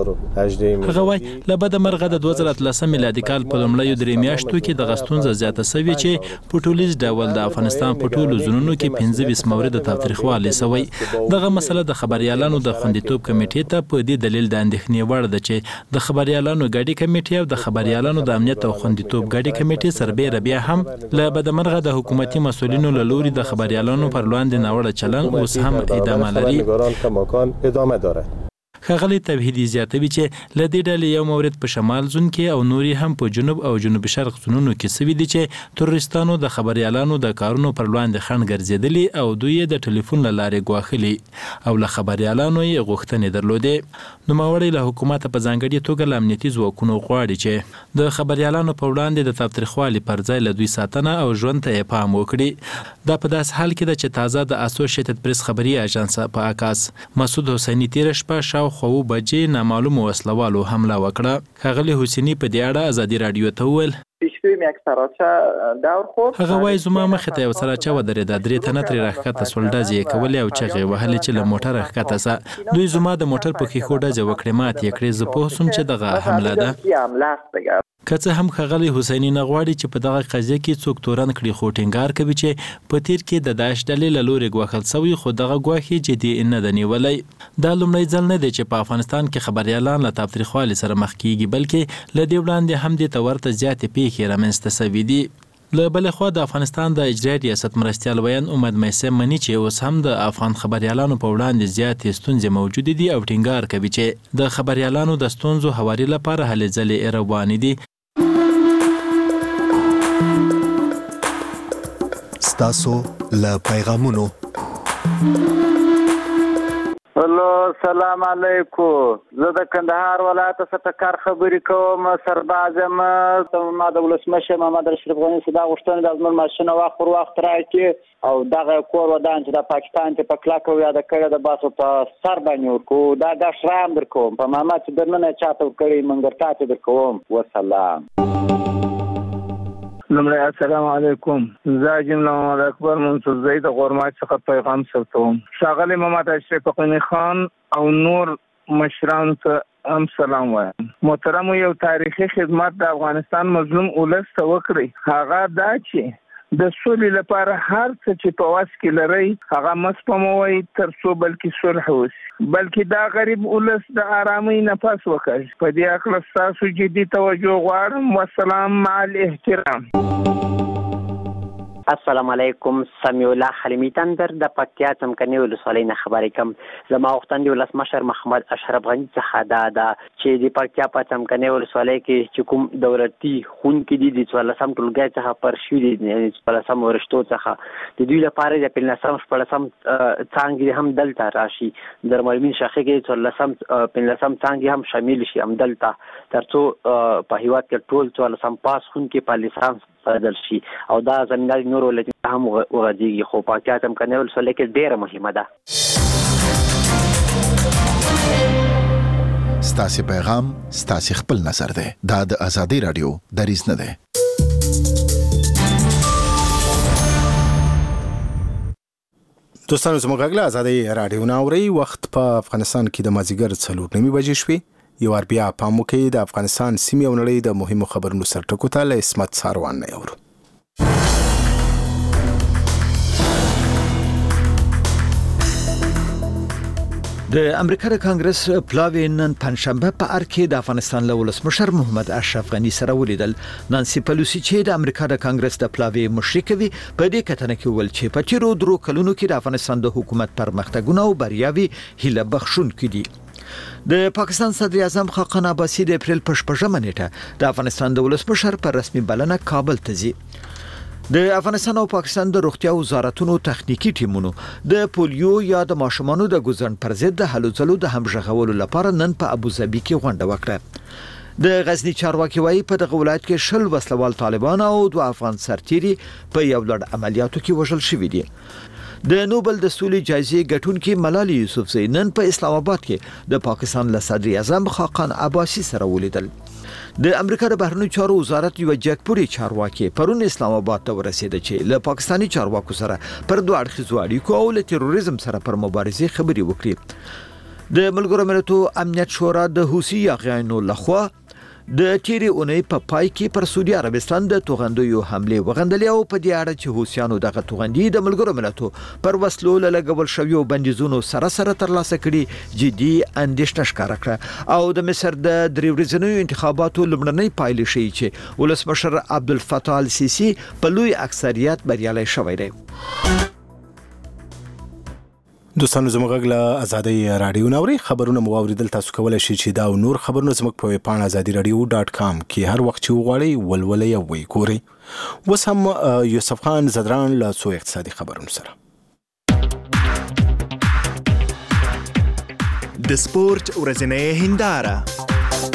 2018 هغه وای لبد مرغه د 2013 میلادي کال په لومړیو 3 میاشتو کې د غستونزه زیاته شوی چې په ټولیز ډول د افغانستان په ټولو زونونو کې 15 مورد تاوتریخوالی شوی. دغه مسله د خبريالانو د خوندیتوب کمیټې ته په دې دلیل د اندېښنې وړ ده چې د خبريالانو ګډي کمیټې او د خبريالانو د امنیت او خوندیتوب ګډي کمیټې سربېره بیا هم لبد مرغه د حکومتي مسؤلینو له لوري د خبريالانو پر وړاندې ناوړه چلند اوس هم ادامه لري. ادامه دارد. ښاغلي توحیدی زیاتوي چې له دې ډلې یو مورد په شمال زون کې او نوري هم په جنوب او جنوب شرق زونونو کې شوي دي چې تروریستانو د خبريالانو د کارونو پر وړاندې خنډ ګرځېدلي او دوی د ټلیفون له لارې ګواښلي او له خبريالانو یې غوښتنې درلودې. نوموړی له حکومت په ځانګړي توګه له امنیتي ځواکونو غواړي چې د خبريالانو په وړاندې د تاوتریخوالي پر ځای له دوی ساتنه او ژوند ته یې پام وکړي. دا په داس حال کې ده چې تازه د اسوسییټډ پریس خبري اژانس په اساس مسعود حسینی تیر شپه شاوخوا بجې نامعلوم وسلوالو حمله وکړه. ښاغلي حسینی په دې اړه ازادي رادیو ته وویل هغه وایي زما مخې ته یو سراچه ودرېده، 3 تنه ترې راښکته سول، ډزې یې کولې او چغې وهلې چې له موټره ښکته سه. دوی زما د موټر په ښیښو ډزې وکړې، ماتې یې کړې. زه پوه سوم چې دغه حمله ده. که څه هم ښاغلي حسیني نه غواړي چې په دغه قضیه کې څوک تورن کړي، خو ټینګار کوي چې په تیر کې د داعش ډلې له لورې ګواښل شوي، خو دغه ګواښ جدي نه ده نیولی. دا لومړی ځل نه دی چې په افغانستان کې خبريالان له تاوتریخوالي سره مخ کیږي، بلکې له دې وړاندې هم دې ته ورته زیاتې پیښې رامنځته شوي دي. له بلې خوا د افغانستان د اجرایي ریاست مرستیال ویان امید میثم مني چې اوس هم د افغان خبريالانو په وړاندې زیاتې ستونزې موجود دي او ټینګار کوي چې د خبريالانو د ستونزو هواري لپاره هلې ځلې روانې دي. ستاسو له پیغامونو. هلو سلام علیکم. زه د کندهار ولایت څخه کار خبرې کوم. سرباز یم. ما د ولسمشر محمد اشرف غني صدا غوښتنه د زموږ ماشینه وخت پر وخت راکړي او دغه کور ودان چې د پاکستان ته په کلاکو یاد کړی د باسو په سر باندې ورکو دا د شرام درکوم په محمد چې درنه چاته کړی منګرتا ته درکوم. وسلام. لمړی السلام علیکم. زه جمله محمد اکبر منصور زید غورمات څخه پیغام ثبتوم. ښاغلی محمد اشرف غني خان او نور مشران ته هم سلام وایم. محترم یو تاریخي خدمت د افغانستان مظلوم ولس ته وکړي، هغه دا چې د سولې لپاره هر څه چې په واس کې لري هغه مسپموي تر څو بلکې صلح وشي، بلکې دا غریب ولس د آرامۍ نفس وکړي. په دې اړه تاسو جدي توجه غواړم. والسلام مع الاحترام. السلام علیکم. سمیع الله حلیمی تندر د پکتیا څمکني ولسوالۍ نه خبرې کوم. زما وختاندې ولسمشر محمد اشرف غنی څخه دا چې د پکتیا په څمکني ولسوالۍ کې چې کوم دولتي خونکې دي د 14 ټولګي څخه پر شوي دي 14 ورشتو څخه د دوی لپاره د 15 څانګې هم دلته راشي. د مرمن شاخه کې 15 څانګې هم شامل شي هم دلته ترڅو په هیواد کې ټول 14 پاس خونکې په لیسانس بدل شي او دا زمينه نور ولې هم وغږیږي. خو پکتیا څمکني ولسوالۍ کې ډېره مهمه ده. ستاسو پیغام ستاسو خپل نظر ده. دا د ازادي رادیو دریځ نه ده. دوستانو زموږ غږ له ازادي رادیو ناوري وخت په افغانستان کې د مازیګر 4:30 بجې شوې. یو ار بیا په موکي د افغانستان سیمې او نړۍ د مهمو خبرونو سرټکو ته له اسمت ساروان نه اورو. د امریکا د کانګرس پلاوی نن پنځشنبه په ارکې د افغانستان له ولسمشر محمد اشرف غنی سره ولیدل. نانسی پلوسی چې د امریکا د کانګرس د پلاوی مشرک وي په دې کتنه کې ول چې په تیرو درو کلونو کې د افغانستان د حکومت پرمختګونه او بریاوي هله بخښونکې دي. د پاکستان صدر اعظم خاقان عباسي د اپریل په 8 نیټه د افغانستان د ولسمشر پر رسمي بلنه کابل ته ځي. د افغانستان او پاکستان د روغتیا وزارتونو تخنیکی ټیمونو د پولیو یا د ماشومانو د ګوزن پر ضد د هلو ځلو د همغږولو لپاره نن په ابوظبي کې غونډه وکړه. د غزنی چارواکي وايي په دغه ولایت کې شل وسلوال طالبان او 2 افغان سرتيري په یو لړ عملیاتو کې وژل شوي دي. د نوبل د سولې جایزې ګټونکي ملالي یوسفزۍ نن په اسلام آباد کې د پاکستان له صدر اعظم خاقان عباسي سره ولیدل. د امریکا د بهرنیو چارو وزارت یو جګپوري چارواکي پرون اسلام آباد ته ورسېد چې له پاکستاني چارواکو سره پر دوه اړخیزو اړیکو او له تروریزم سره پر مبارزې خبرې وکړي. د ملګرو ملتونو امنیت شورا د حوثي یاغیانو لخوا د تیری اونۍ په پای کې پر سعودي عربستان د توغندیو حمله وغندلې او په دې اړه چې حوثیانو دغه توغندي د ملګرو ملتونو پر وسلو لګول شوی بندیزونو سره ترلاسه کړي جدي اندېښنه ښکاره کړه. او د مصر د درې ورځنیو انتخاباتو لومړنۍ پایلې ښیي چې ولسمشر عبدالفتاح السیسی په لوی اکثریت بریالی شوی دی. دوستانو زموږ له ازادي رادیو ناوري خبرونه مو اوریدل. تاسو کولای شئ چې دا او نور خبرونه زموږ په ویب پاڼه azadiradio.com کې هر وخت چې وغواړئ ولولئ او وګورئ. اوس هم یوسف خان زدران له څو اقتصادي خبرونو سره. د سپورت ورځنۍ هنداره.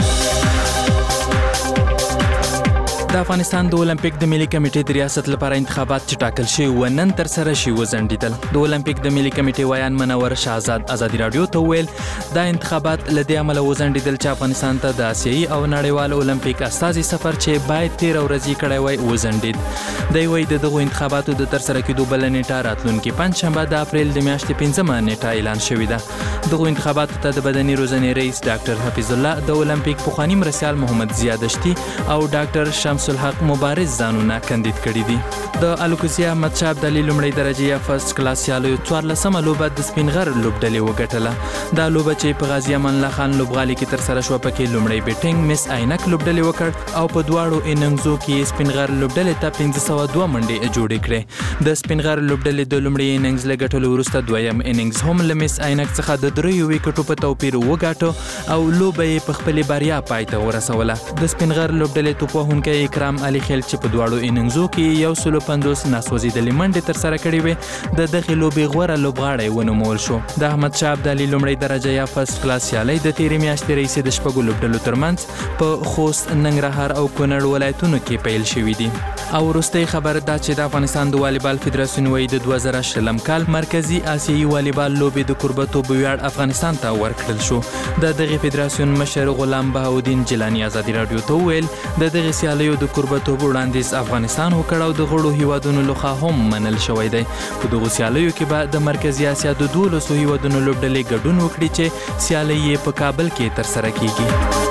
د افغانستان د اولمپیک د ملي کمیټې د ریاست لپاره انتخابات چې ټاکل شوي و نن تر سره شي وزندیدل. د اولمپیک د ملي کمیټې ویان منور شهزاد ازادي رادیو ته ویل دا انتخابات لدې عمله وزندیدل چې افغانستان ته د آسیایي او نړیوال اولمپیک استازي سفر چې باید 13 ورځې کړی وای وزندید. دی وایي دغه انتخاباتو د تر سره کېدو بل نیټه راتلونکي پنځشنبه د اپریل د میاشتې 5 نیټه اعلان شوې ده. دغه انتخاباتو ته د بدني روزنې رئیس ډاکټر حفیظ الله، د اولمپیک پخوانی مرستیال محمد زیادشتي او ډاکټر شمس الحق مبارز ځانونه کاندید کړي دي. د الوکسیا احمد شاه ابدالي لومړی درجه یا فرست کلاس سیالیو 14مه لوبه د سپینغر لوبډلې وګټله. دا لوبه چې په غازی امان الله خان لوبغالي کې تر سره شو پکې لومړی بیټینګ مس عینک لوبډلې وکړ او په دواړو اننګزو کې سپینغر لوبډلې ته 1502 منډې جوړې کړې. د سپینغر لوبډلې د لومړی اننګز له ګټلو وروسته دویم اننګز هم له مس عینک څخه د 3 وکټو په توپیر وګاټو او لوبه یې په خپل بریا پای ته ورسوله. د سپینغر لوبډلې توپوهونکی اکرام علي خیل چې په دواړو اننګزو کې 150 ناسوځېدلې منډې تر سره کړې وې د دغې لوبې غوره لوبغاړی ونومول شو. د احمد شاه ابدالي لومړی درجه یا فرست کلاس سیالۍ د تېرې میاشتې راهیسې د شپږو لوبډلو ترمنځ په خوست، ننګرهار او کونړ ولایتونو کې پیل شوي دي. او وروستۍ خبر دا چې د افغانستان د والیبال فدراسیون وایي د 2020 کال مرکزی آسیایي والیبال لوبې د کوربتوب ویاړ افغانستان ته ورکړل شو. د دغې فدراسیون مشر غلام بهاودین جیلانی ازادي رادیو ته ویل د دغې سیالیو د کوربتوب وړاندیز افغانستان وکړ او د غړو هیوادونو لخوا هم منل شوی دی. په دغو سیالیو کې به د مرکزی اسیا د 12 هیوادونو لوبډلې ګډون وکړي چې سیالۍ یې په کابل کې تر سره کیږي.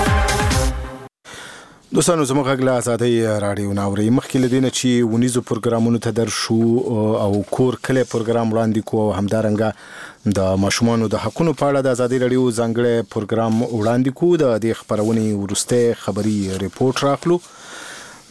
دوستانو زموږ غږ له ازادي رادیو ناوري مخکې له دې نه چې ونیزو پروګرامونو ته درشو او کور کلی پروګرام وړاندې کوو او همدارنګه د ماشومانو د حقونو په اړه د ازادي رادیو ځانګړی پروګرام وړاندې کوو. د دې خبرونې وروسته خبري ریپورت راخلو.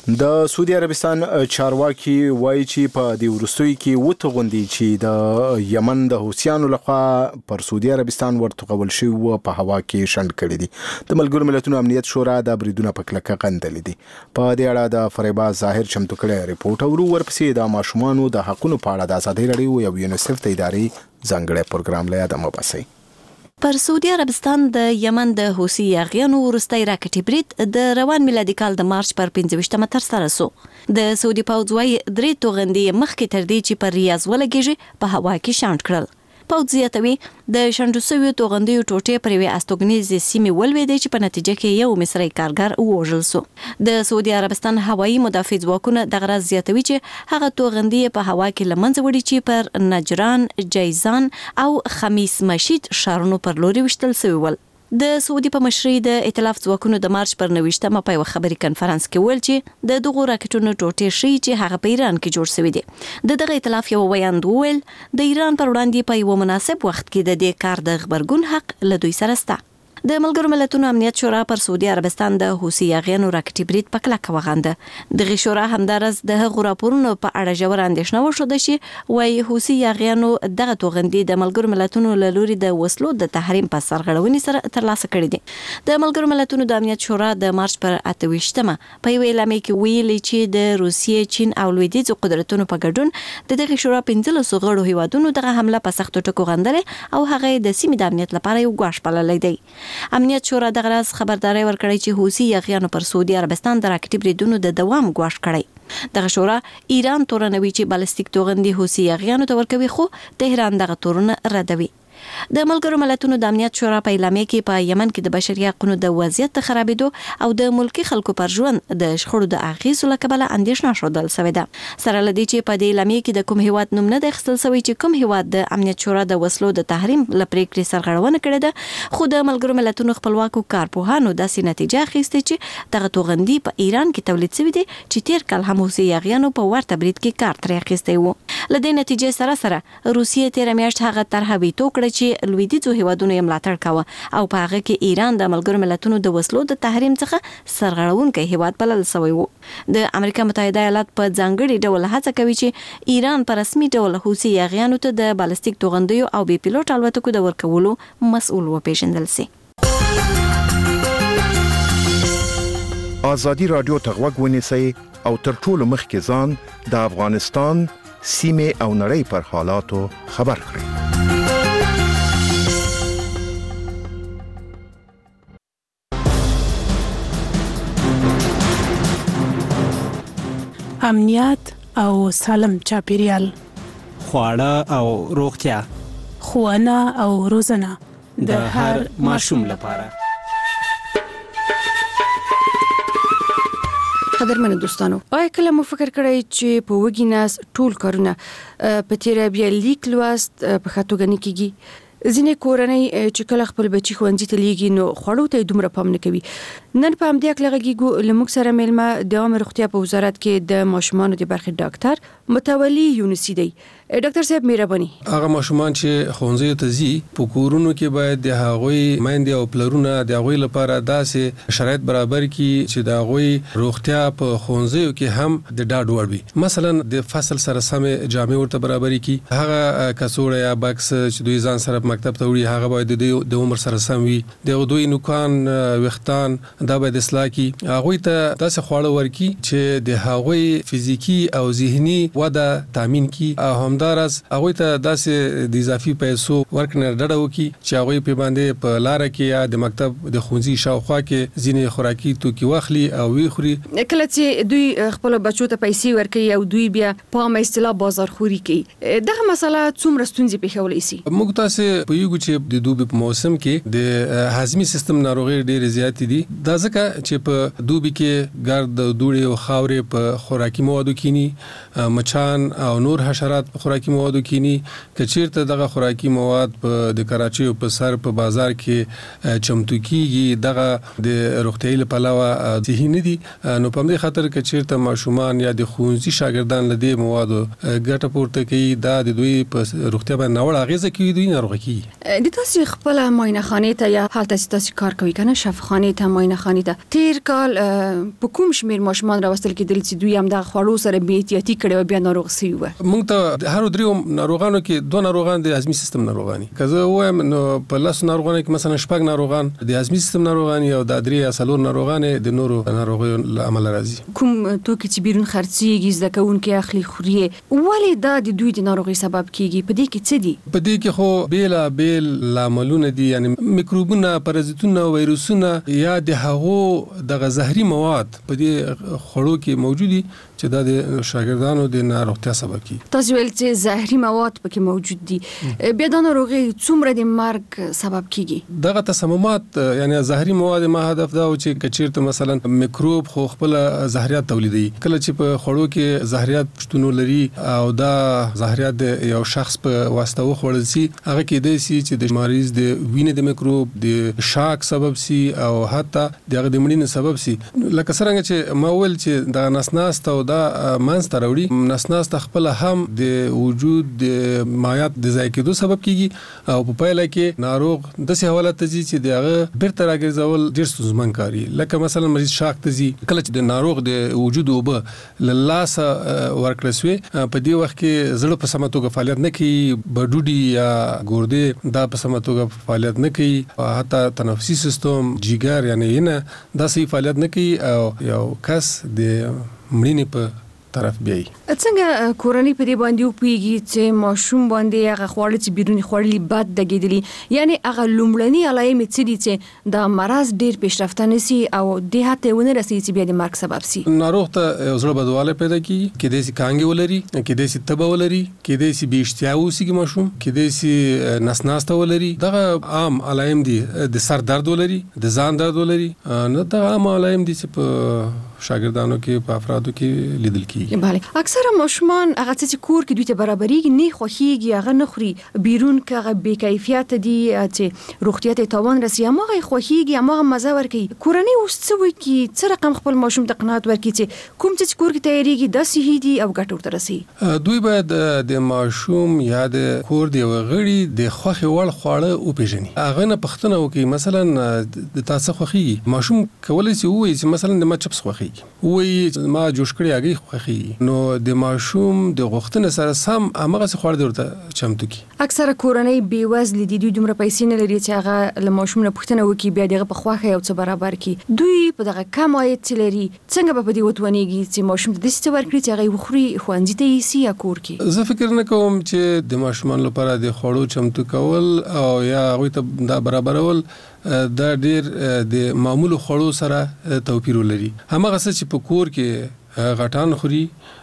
د سعودي عربستان چارواکي وایي چې په دې وروستیو کې وته غوندي چې د یمن د حوثیانو لخوا پر سعودي عربستان ورتقول شوی و په هوا کې شنډ کړی دي. د ملګرو ملتونو امنیت شورا د بریدونو په کلکه غندلې دي. په دې اړه د فریباز ظاهر چمتو کړی ریپورت او ورپسې د ماشومانو د حقونو په اړه د ازادي راډیو یو یونیسف د ادارې ځانګړی پروګرام له یاده مباسي. پر سعودي عربستان د یمن د حوثي یاغیانو وروستي راکټي برید د روان میلادي کال د مارچ پر 15 تر سره سو. د سعودي پوځ وايي 3 توغندي مخکې تر دې چې پر ریاض ولګیږي په هوا کې شانټ کړل. پوځ زیاتوي د شندوسوي توغندي ټوټې پر وی استوګنیز سیمه ولوي چې په نتیجه کې یو مصری کارګر ووژل سو. د سعودي عربستان هوایي مدافع ځواکونه د غرض زیاتوي چې هغه توغندي په هوا کې لمنځه وړي چې پر نجران، جیزان او خمیس مشید شارونو پر لوري وشتل سوي ول. د سعودي په مشرۍ د ائتلاف ځواکونو د مارچ پر 29 په یو خبري کانفرنس کې ویل چې د دغه راکټونو ټوټې شي چې هغه په ایران کې جوړ شوی دي. دغه ائتلاف یو ویاند ویل د ایران پر وړاندې په یو مناسب وخت کې د دې کار د خبرګون حق له دوی سره سته. د ملګرو ملتونو امنیت شورا پر سعودي عربستان د حوثي یاغیانو راکټي برید په کلکه وغانده. دغه شورا همدارس د هغو راپورونو په اړه ژور اندېښنه وشوده چې وايي حوثي یاغیانو دغه توغندي د ملګرو ملتونو له لوري د وسلو د تحریم په سرغړونې سره ترلاسه کړي دي. د ملګرو ملتونو د امنیت شورا د مارچ پر 28 په یو اعلامیه کې ویلي چې د روسیې، چین او لویدیځ قدرتونو په ګډون دغه شورا 15 غړو هیوادونو دغه حمله په سختو ټکو غندلې او هغه د سیمې د امنیت لپاره یو ګواښ بللی دی. امنیت شورا دغه راز خبرداري ورکړی چې حوثي یاغیانو پر سعودي عربستان د راکټي بریدونو د دوام ګواښ کړی. دغه شورا ایران تورنوي چې بالستیک توغندي حوثي یاغیانو ته ورکوي، خو تهران دغه تورونه ردوي. د ملګرو ملتونو د امنیت شورا په اعلامیه کې په یمن کې د بشري حقوقو د وضعیت خرابېدو او د ملکی خلکو پر ژوند د شخړو د اغیزو له کبله اندېښنه شودل شوې ده. سره لدی چې په دې اعلامیه کې د کوم هیواد نوم نه د خپل سوي چې کوم هیواد د امنیت شورا د وسلو د تحریم لپاره سرغړونه کړې ده، خو د ملګرو ملتونو خپلواکو کارپوهانو داسې نتیجه اخیسته چې دغه توغندي په ایران کې تولید شوی دي چې تیر کال هم حوثي یاغیانو په ورته برید کې کار ترې اخیستی وو. لدې نتیجې سره روسیې تیر میاشت هغه طرحه ویتو کړه چې لویدیځو هیوادونو یې ملاتړ کاوه او په هغه کې ایران د ملګرو ملتونو د وسلو د تحریم څخه سرغړونکی هیواد بلل شوی وو. د امریکا متحده ایالات په ځانګړي ډول هڅه کوي چې ایران په رسمي ډول حوثي یاغیانو ته د بالستیک توغندیو او بي پیلوټ الوتکو د ورکولو مسؤل وپېژندل شي. ازادي رادیو ته غوږ ونیسئ او تر ټولو مخکې ځان د افغانستان سیمه او نړۍ پر حالاتو خبر کړئ. امنیت او سالم چاپیریال، خواړه او روغتیا، ښوونه او روزنه د هر ماشوم لپاره. قدرمنو دوستانو، آیا کله مو فکر کړی چې په وږي ناس ټول کارونه په تیره بیا لیک لوست په ښه توګه نه کیږي؟ ځینې کورنۍ چې کله خپل بچي ښوونځي ته لیږي نو خوړو ته دومره پام نه کوي. نن په همدې اړه غږیږو له موږ سره میلمه د عامه روغتیا په وزارت کې د ماشومانو د برخې ډاکټر متولي یونسي دی. ډاکټر صاحب مهرباني. هغه ماشومان چې ښوونځي ته ځي په کورونو کې باید د هغوی مایندې او پلرونه د هغوی لپاره داسې شرایط برابر کړي چې د هغوی روغتیا په ښوونځیو کې هم د ډاډ وړ وي. مثلا د فصل سره سمې جامې ورته برابر کړي، هغه کڅوړه یا بکس چې دوی ځان سره مکتب ته وړي هغه باید د عمر سره سم وي. د دوی نوکان وختان دا باید اصلاح کړي. هغوی ته داسې خواړه ورکړي چې د هغوی فزیکی او ذهني وده تامین کړي او همدارس هغه ته داسې د اضافي پیسو ورکنه ډډه وکي چې هغه په باندې په لار کې یا د مکتب د ښوونځي شاوخوا کې ځینې خوراکي توکي واخلي او وی خوري. کله چې دوی خپل بچو ته پیسې ورکوي او دوی بیا په عامه اصطلاح بازار خوري کوي، دغه مسله څومره ستونزې پیښولی شي؟ موږ تاسو په یو چې د دوبي په موسم کې د هاضمي سیستم ناروغي ډېرې زیاتې دي. دا ځکه چې په دوبي کې ګرد دوړې او خاورې په خوراکي موادو کې مچان او نور حشرات په خوراکي موادو کینی. کچیرته دغه خوراکي مواد په د کراچي او په سر په بازار کې چمتو کیږي، دغه د روغتیايي لپاره صحیح نه دي. نو په دې خاطر کچیرته ماشومان یا د ښوونځي شاګردان له دې موادو ګټه پورته کوي، دا د دوی په روغتیا باندې ناوړه اغیزه کوي، دوی ناروغ کیږي. د تاسو خپل معاینه خانه ته یا حالت تاسو کار کوي کنه شفاخانه ته معاینه خاني ته تیر کال په کوم شمیر ماشومان راوستل کېدل چې دوی هم د خوړو سره بې احتیاطي کړي او بیا ناروغ شوي وو؟ موږ ته هر درې ناروغانو کې دوه ناروغان د هضمي سیستم ناروغان که زه وایم نو په لاسو ناروغانو کې مثلا شپږ ناروغان د هضمي سیستم ناروغان او د درې یا څلور ناروغان د نورو ناروغیو له امله راځي. کوم توکي چې بیرون خرڅيږي زده کوونکي اخلي خوري ولې دا د دوی د ناروغي سبب کیږي؟ په دې کې څه دي؟ په دې کې خو بیل لاملونه دي، یعنی میکروبونه، پرازیتونه، وایروسونه یا د هغو د زهري مواد په دې خوړو کې موجود دي چې دا د شاګردانو د ناروغتیا سبب کیږي. تاسو ویل چې زهري مواد پکې موجود دي، بیا د ناروغي څومره د مرګ سبب کیږي؟ دغه تسممات یعنی زهري مواد ما هدف دا و چې کچیرته مثلا میکروب خو خپل زهريات تولیدوي، کله چې په خوړو کې زهريات شتون لري او دا زهريات د یو شخص په واسطه وخوړل شي، هغه کې د سي چې د مریض د وینې د میکروب د شاک سبب سي او حتی دغه د مړینې سبب سي. لکه څنګه چې ما ویل چې د نسناست او دا منځ راوړي، نسناست خپل هم د وجود د مایعات د ضایع کېدو سبب کیږي او په پایله کې ناروغ د سي حالت ته چې دغه بیرته راګرځول ډیر ستونزمن کاری. لکه مثلا مریض شاک ته ځي، کله چې د ناروغ د وجود وبه لاسه ورکړل شوی، په دې وخت کې زړه په سمه توګه فعالیت نه کوي، بډوډي یا ګردې دا په سمه توګه فعالیت نه کوي، حتی تنفسي سیستم، جګر یعنی نه دا صحیح فعالیت نه کوي او یو کس د مړینې په طرف بیاي. څنګه کورنۍ په دې باندې وپیږي چې ماشوم باندې هغه خواړه چې بیرونی خوړلي بد دګیدلی، یعنی هغه لومړنی علائم چې دي چې د مرض ډیر پیشرفته نسی او د هته ونه رسي چې بیا د مرګ سبب سي؟ ناروغ ته زړه بدواله پیدا کیږي، کې د سي کانګي ولري، کې د سي تبه ولري، کې د سي بیشتیا وسیږي ماشوم، کې د سي نسناسته ولري. دغه عام علائم دي، د سر درد ولري، د ځان درد ولري، نه دغه عام علائم دي چې په شاګردانو کې په افرادو کې لیدل کیږي. بله، اکثره ماشومان هغه چې کور کې دوی ته برابرېږي نه خوښيږي، هغه نه خوري، بیرون کې هغه بې کیفیت دي چې روغتیا ته تاوان رسي، هغه خوښيږي، هغه مزه ورکي. کورنۍ اوس څه وکړي څه رقم خپل ماشوم ته قناعت ورکړي چې کوم چې کور کې تیاریږي د صحي دي او ګټور ته رسي؟ دوی باید د ماشوم یا د کور دی وغړي د خوخي وړ خواړه او پیژني. هغه نه پښتنه وکي، مثلا د تاسو خوخي ماشوم کولای شي وایي چې مثلا د ما چپس خوخي وایي ما جوش کړی هغه خوخي، نو د ماشوم د غوښتنې سره سم هغه څه خور درته چمتو کی. اکثره کورنۍ بې وزل دي، دوی دومره پیسې نه لري چې هغه له ماشوم نه پوښتنه وکړي بیا دغه په خواخه او څه برابر کی. دوی په دغه کم عاید لري، څنګه په دې وتونیږي چې ماشوم د څه ورکړي چې هغه وخوري خوانځي ته یې سي یا کور کې؟ زه فکر نه کوم چې د ماشومان لپاره د خوړو چمتو کول او یا هغه ته دا برابرول دا ډیر د معمول خوړو سره توپیر لري. همغه څه چې په کور کې غټان خوري،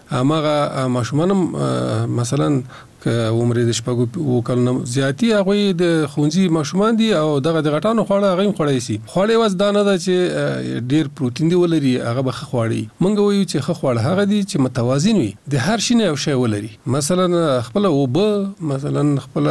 همغه ماشومان مثلا که عمر د شپږو وکړنه زیاتی هغه د خونځي ماشومان دي او دغه د غټانو خوړه هغه خوړای شي. خوړې واز دانه ده چې ډیر پروتین دی ولري، هغه به خوړی. مونږ وایو چې خوړه هغه دي چې متوازن وي، د هر شي نه یو شی ولري. مثلا خپل اوبه، مثلا خپل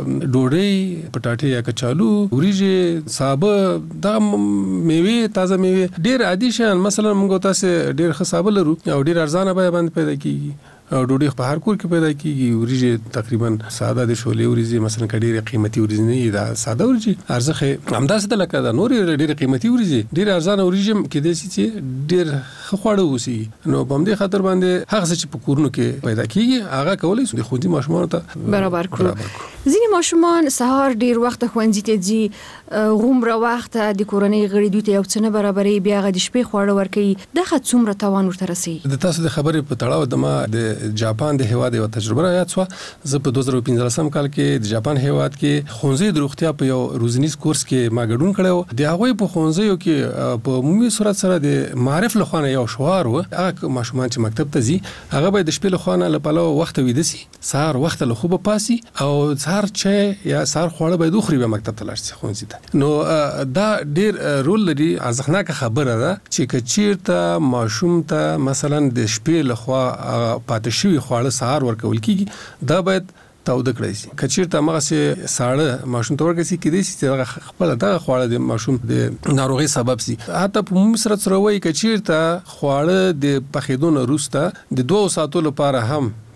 ډوډۍ، پټاټې یا کچالو، وریجې، سابه، دغه میوه، تازه میوه، ډیر عادي شان. مثلا مونږ تاسو ډیر خصابه لرو او ډیر ارزانه به باندې پیدا کیږي او ډوډۍ په هر کور کې پیدا کیږي. وریجې تقریبا ساده د شولې وریجې مثلا کډېره قیمتي وریجې نه دا ساده وریجې ارزخه همداسې د لکه دا نور ډېر قیمتي وریجې ډېر ارزانه وریجې کې د سي ډېر خواړه وسی. نو په دې خاطر باندې هغه چې په کورونو کې پیدا کیږي هغه کولای شي د خوندي ماشومان ته برابر کړو. ځینې ماشومان سهار ډیر وخت خوندې ته ځي، غومره وخت د کورنۍ غړي دوی ته یو څه نه برابرې، بیا غو د شپې خواړه ورکي، دغه څومره تاوان ورته رسي؟ د تاسو د خبرې په تړاو د ما د جاپان د هیواد یو تجربه را یاد شو. زه په 2015 کال کې د جاپان هیواد کې خونځي د روغتیا په یو روزنیز کورس کې ما ګډون کړو. د هغه په خونځیو کې په عمومي صورت سره د معرف له خوانه یو شوار و، هغه ماشومان چې مکتب ته ځي هغه به د شپې له خوانه له پلو وخت ویده سي، سهار وخت له خوبه پاسي او سهار چې یا سهار خوړه به دوخري به مکتب ته لاړ شي خونځي ته. نو دا ډیر رول لري، ارزښتناک خبره ده چې کچیرته ماشوم ته مثلا د شپې له خوا پاتې شوی خواړه سهار ورکول کیږي، دا باید تاوده کړی شي. کچیرته هغه سه ساړه ماشوم ته ورکړي کېدای شي چې خپل دغه خواړه د ماشوم د ناروغي سبب شي. حتی په مصر سره وایي کچیرته خواړه د پخېدو نه وروسته د 2 ساعتو لپاره هم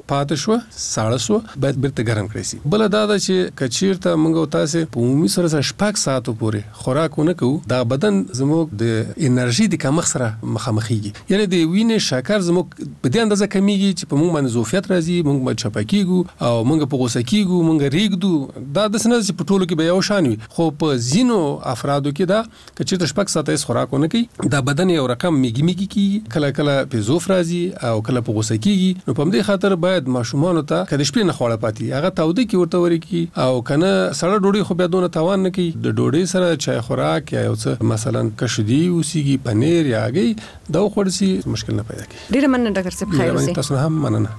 پاتې شو ساړه سو باید بیرته ګرم کړی شي. بل دا ده چې کچیرته موږ تاسو په عمومي سره شپږ ساعتو پورې خوراک ونه کوو دا بدن زموږ د انرژي د کمښت سره مخامخېږي. یعنی د وینې شکر زموږ په دې اندازه کمیږي چې په موږ باندې ظرفیت راځي، موږ باندې چپکیږو او موږ په غوسه کیږو، موږ ریګدو. دا د سنځ په ټولو کې به یو شان وي، خو په زینو افرادو کې دا کچې شپږ ساعته خوراک ونه کوي دا بدن یو رقم میږي کیږي، کله کله په ظرف راځي او کله په غوسه کیږي. نو په دې خاطر باید ماشومان ته کله شپې نه خوړه پاتې هغه تاوده کی ورته ورکی او کنه سړه ډوډۍ خو بیا دونه تاوان نه کوي. د ډوډۍ سره چای خوراک یا یو څه مثلا کشدي اوسېږي، پنیر یا هګۍ دا خوړسي مشکل نه پیدا کوي. ډیره مننه ډاکټر صاحب، خیر اوسئ. تاسو هم مننه.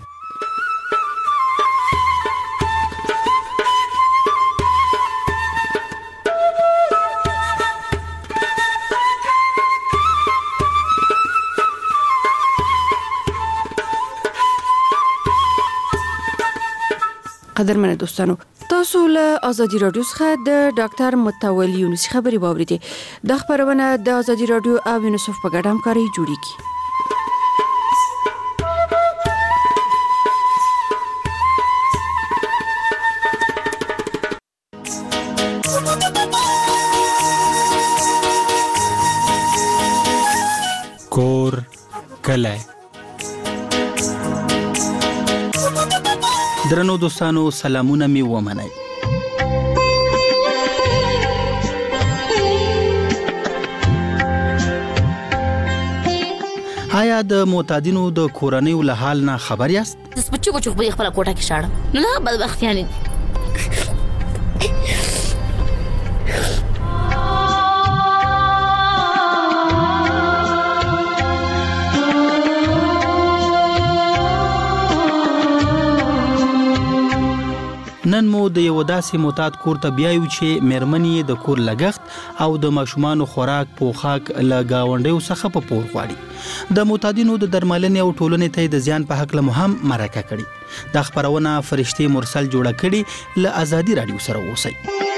قدرمنه دوستانو، تاسو له ازادي رادیو څخه د ډاکټر متولي یونسي خبري واوریدې. د خبرونه د ازادي رادیو او یونیسف په ګډه همکاري جوړیږي. کور کله درنو دوستانو سلامونه می ومنئ. آیا د معتادینو د کورنیو له حال نه خبر یاست؟ سپچو بچو په خپل کوټه کې شاړم نه بدبختیان دي. نن مو د یو داسې معتاد کور ته بیایو چې مېرمنې د کور لګښت او د ماشومانو خوراک پوښاک له گاونډیو څخه په پور غواړي. د معتادینو د درملنې او ټولنې ته د زیان په حق له مهم مرکه کړي. دا خبرونه فرشتي مرسل جوړه کړي. له ازادي رادیو سره اوسئ.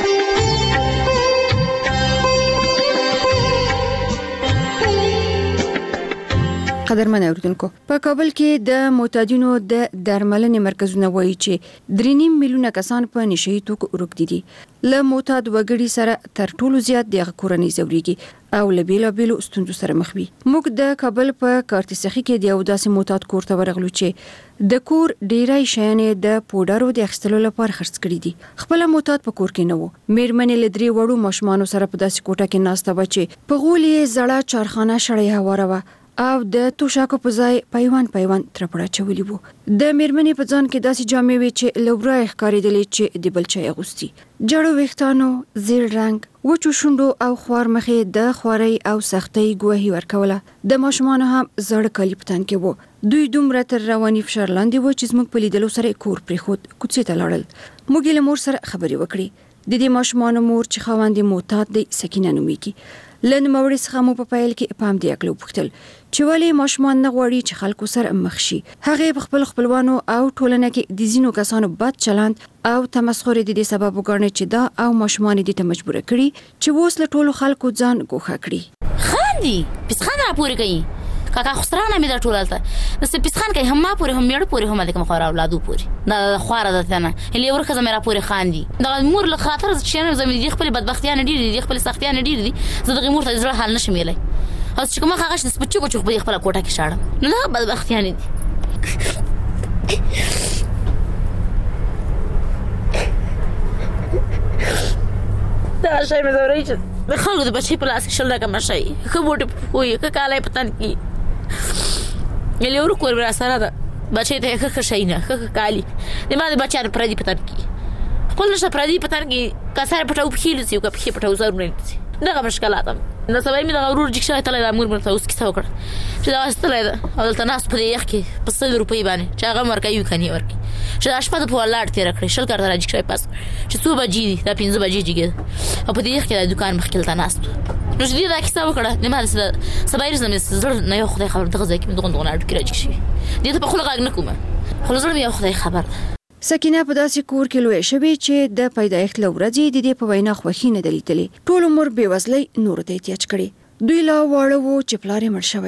قدرمن اوریدونکو، په کابل کې د معتادینو د درملنې مرکزونه وایي چې 3.5 میلیونه کسان په نشي توکو ورک دي. له معتاد وګړي سره تر ټولو زیات د کورنۍ زوريږي او له بیلابیلو ستونزو سره مخ وي. موږ د کابل په کارتسخي کې د یو داسې معتاد کور ته ورغلو چې د کور ډیرای شیانې د پودرو د اخیستلو لپاره خرڅ کړي دي. خپل معتاد په کور کې نه وو. مېرمنې له 3 وړو ماشومانو سره په داسې کوټه کې ناسته و چې په غولې زړه چارخانه شړې هواره و او د توشاکو په ځای پیوان ترپړه چولې وو. د مېرمنې په ځان کې داسې جامې وي چې لورای ښکارېدلې چې د بل چا اغوستي. جړو ویښتانو، زیړ رنګ، وچو شونډو او خوار مخې د خوارۍ او سختۍ ګواهي ورکوله. د ماشومانو هم زړه کالي په تن کې وو. دوی دومره تر رواني فشار لاندې وو چې زموږ په لیدلو سره کور پرېښود، کوڅې ته لاړل. موږ له مور سره خبرې وکړې. د دې ماشومانو مور چې خاوند معتاد دی سکینه نومیږي. لن موري څخه مو په پایل کې پام دی اکلو پختل چې ولې ماشومان نه غواړي چې خلکو سره مخ شي. هغه په خپل خپلوانو او ټولنه کې د زینو کسانو بد چلند او تمسخر دي سبب وګڼي چې دا او ماشومان دي ته مجبور کړي چې ووس له ټولو خلکو ځان ګوښه کړي. خاندي پس خان را پوری کوي کاکا خسرانه مې دا ټولالته نس پس خان کوي هم ما پوری هم میړ پوری هم د کوم خور اولادو پوری دا خواره ده تنه اللي ورخه زمرا پوری خاندي دا مور له خاطر چې نه زمي دي خپل بدبختیان دي خپل سختیان دي زه د مور ته زړه حل نشم ویلای. اوس چې کومه هغه چې سپچو بچو په خپل کوټه کې شاړم نه بدبختیان دي. دا شای مې زوري چې خلکو د بچي په لاس شل راګه مشي خبوټ وي کاله پتن کی یلی ور کور ورا سره دا بچي ته خښینه کالی د ما د بچا پر دې پتن کی خپل نشه پر دې پتن کی کسر پټو خېل سي او په پټو زور نه دغه مشکلات نو سبا مې د غرور جکشه ته د امور مرته اوس کیسه وکړه چې دا واستله ده او دلته ناس په یخ کې په 100 روپۍ باندې چې هغه ورکوي کني ورکي چې دا شپه په ولاړ تیر کړی شل کار راځي چې پاس چې 2 بجې دا 5 بجې جګه او په دې یخ کې د دکان مخکې ته ناس نو چې دا کیسه وکړه نه ما سبا یې زمې زړه نه یو خدای خبر دغه ځکه مې دغه اړ کې راځي شي دې ته په خلک نه کومه خو زړه مې خدای خبر. سکینه په داسې کور کې لوی شوی چې د پیدایښت لورځي د دې په وینا خوښی نه دلیدلې. ټول عمر بې وزلۍ نور ته احتیاج کړي. دوی لا واړه وو چې پلار یې مړ شوی.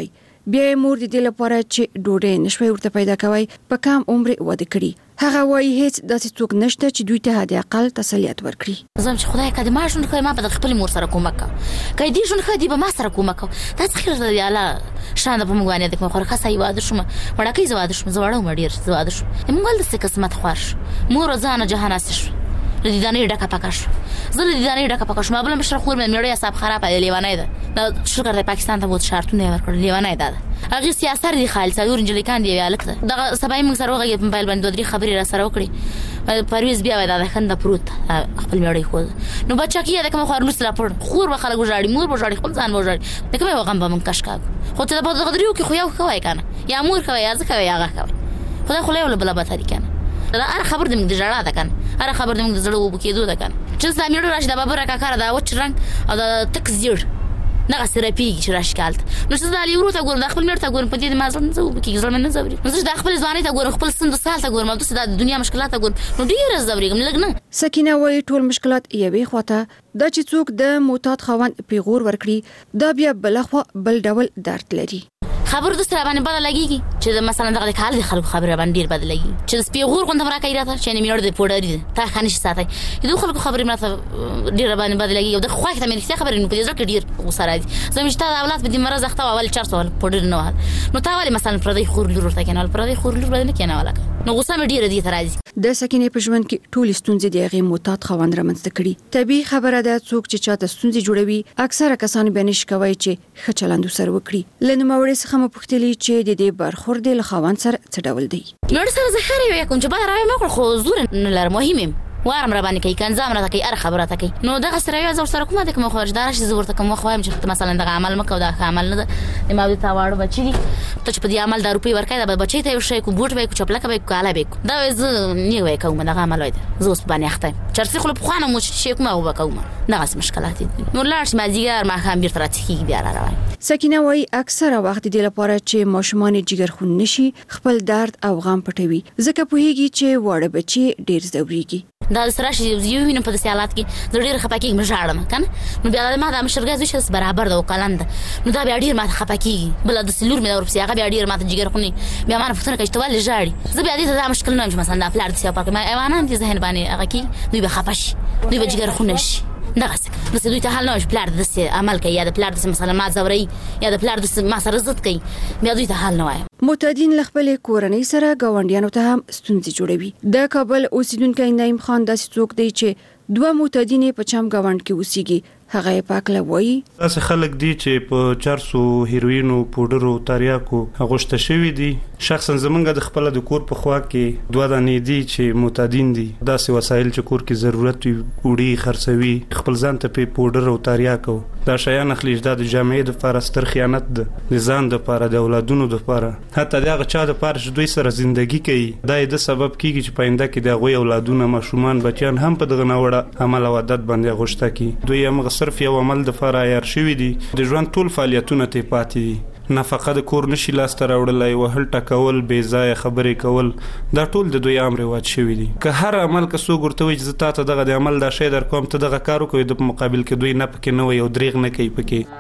بیا مور د دې لپاره چې ډوډۍ نشوي ورته پیدا کوي په کم عمر واده کړي. هغه وایي هیڅ داسې څوک نشته چې دوی ته د اقل تسلیت ورکړي. زم چې خدای کده ما شون خو ما په خپل مور سره کومک کوي دي شون خدای به ما سره کومک دا څه خیر دی الله شان په موږ باندې د خو خاصه واده شوم وړه کې زواده شوم زواړه مډیر زواده شوم موږ د قسمت خوښ مور ځانه جهان اسش لدی دانه ډکه پکاش زه لدی دانه ډکه پکاش ما بل مشر خور مې مړی حساب خراب دی لیوانای ده دا شکر د پاکستان ته وو شرطونه ورکړل لیوانای ده هغه سیاست دی خالص اور انجلی کان دی الک ده دا سبای موږ سره وغه په موبایل باندې درې خبرې را سره وکړي پرویز بیا وای دا خنده پروت خپل مړی خو نو بچا کیه د کوم خور لسلا پړ خور به خلک وژاړي مور به وژاړي خپل ځان به وژاړي د کومه وغم به من کشکاګ خو ته د بده غدریو کې خو یو کوي کنه یا مور کوي یا ځکه یا هغه کوي خدای خو له ولا بلا بتاري کنه دا هر خبر د موږ د جړه ده کنه هر خبر د موږ د زړه وب کېدو ده کنه چې زميړو راشي د بابا راکا کار دا وچ رنگ او د تک زیر نه سره پیږي چې راشي کالت نو څه د لیورو ته ګورم د خپل مړ ته ګورم په دې مازل نه زوب کېږي زړه نه زوري نو د خپل ځواني ته ګورم خپل سند سال ته ګورم د دنیا مشکلات ته ګورم نو ډیر زوريګم لګنه. سکینه وایي ټول مشکلات یوې خواته دا چې څوک د معتاد خوند پیغور ورکړي دا بیا بلخوا بل ډول درد لري. خبر د سره باندې بدل لګيږي چې مثلا دغه کال د خلکو خبره باندې ډیر بدل لګي چې سپیغور کوم تمرا کوي راته چې نه مینور د پوډری تا خانش ساتي یدو خلکو خبره ماته ډیر باندې بدل لګي او د خو ته مې خبره نه پدې ځکه ډیر وسره دي زموږ ته اولاد به دې مرز اخته اول 400 پوډر نه نو تا ولی مثلا پردي خور لور ته کنه پردي خور لور باندې کنه ولا نو غوسه مې ډیر دي ترازي د سکینې په ژوند کې ټول ستونزې د هغې معتاد خوند رامنځته کړي. طبیعي خبره ده څوک چې چاته ستونزې جوړوي اکثره کسان به نشکوي چې ښه چلند سره وکړي. له نوموړي څخه مو پوښتلي چې د دې برخورد له خوند سره څه ډول دی. نور سره زه خري کوم چې بهر راوي مکو خو زور نه لر مهمه وارم را باندې کوي کنځام را کوي ار خبره کوي نو دغه سره یو زور سره کومه د کوم خرج دارش زور ته کوم خوایم چې مثلا دغه عمل مکو دا عمل نه ما د تاواړو بچی دي ته چې په دې عمل د روپی ورکای دا بچی ته یو شی کو بوټ وای کو چپلکه وای کو کاله وای دا ز نه وای کوم دغه عمل وای زوس باندې اخته چرسي خو په خوانه مو شي کومه او کوم دغه مشکلات دي نو لاړ ما دیګر ما هم بیرته راځي بیا را روان. سکینه وای اکثره وخت د لپاره چې ماشومان جګر خون نشي خپل درد او غم پټوي ځکه په هیږي چې وړه بچي ډیر زوريږي. دا سره شي یو وینم په دې حالات کې ډېر خپاکي مشاړم کنه نو بیا ما د مشرګازو چې برابر د وکالند نو دا بیا ډېر ما خپاکي بل د سلور مې ورپسې هغه بیا ډېر ما ته جګر خوني بیا ما نه فتره کې توال جاړي زه بیا دې ته مشکل نه مثلا د افلار د سیاپا ما ایوانان دې ذهن باندې هغه کې دوی به خپاش دوی به جګر خونش دغه څه نو دوی ته حل نه پلار د سي عمل کوي یا د پلار د مثلا ما زوري یا د پلار د ما سره عزت کوي بیا دوی ته حل نه وای. معتادین له خپل کورنۍ سره گاونډیانو ته هم ستونزې جوړوي. د کابل اوسیدونکو نعیم خان داسې څوک دی چې دوه معتادین په چم گاوند کې اوسېږي هغه پاکله وایي تاسو خلک دي چې په 400 هیروین او پودر او تریاکو غوښته شوی دي شخصا زمونږ د خپل د کور په خوا کې دوه دانې دي چې معتادین دي داسې وسایل چې کور کې ضرورت وي وړي خرڅوي خپل ځان ته په پودر او تریاکو دا شیان اخلي د جامعې د فارستر خیانت ده د ځان د لپاره د اولادونو د لپاره حتی دغه چا د لپاره چې دوی سره ژوندۍ کوي دا د سبب کیږي چې پاینده کې د غوي اولادونه ماشومان بچیان هم په دغه نوړه عمل او عادت باندې غوښته کی دوی هم صرف یو عمل د لپاره عیار شوی دي د ژوند ټول فعالیتونه ته پاتې دي نفقه د کور نشي لاس ته راوړلای وهل ټکول بې ځای خبرې کول دا ټول د دوی امر رواج شوی دي که هر عمل که څوک ورته وي چې تاسو دغه د عمل دا شی در کوم ته دغه کارو کوي د مقابل کې دوی نه پکې نه وي او دریغ نه کوي پکې.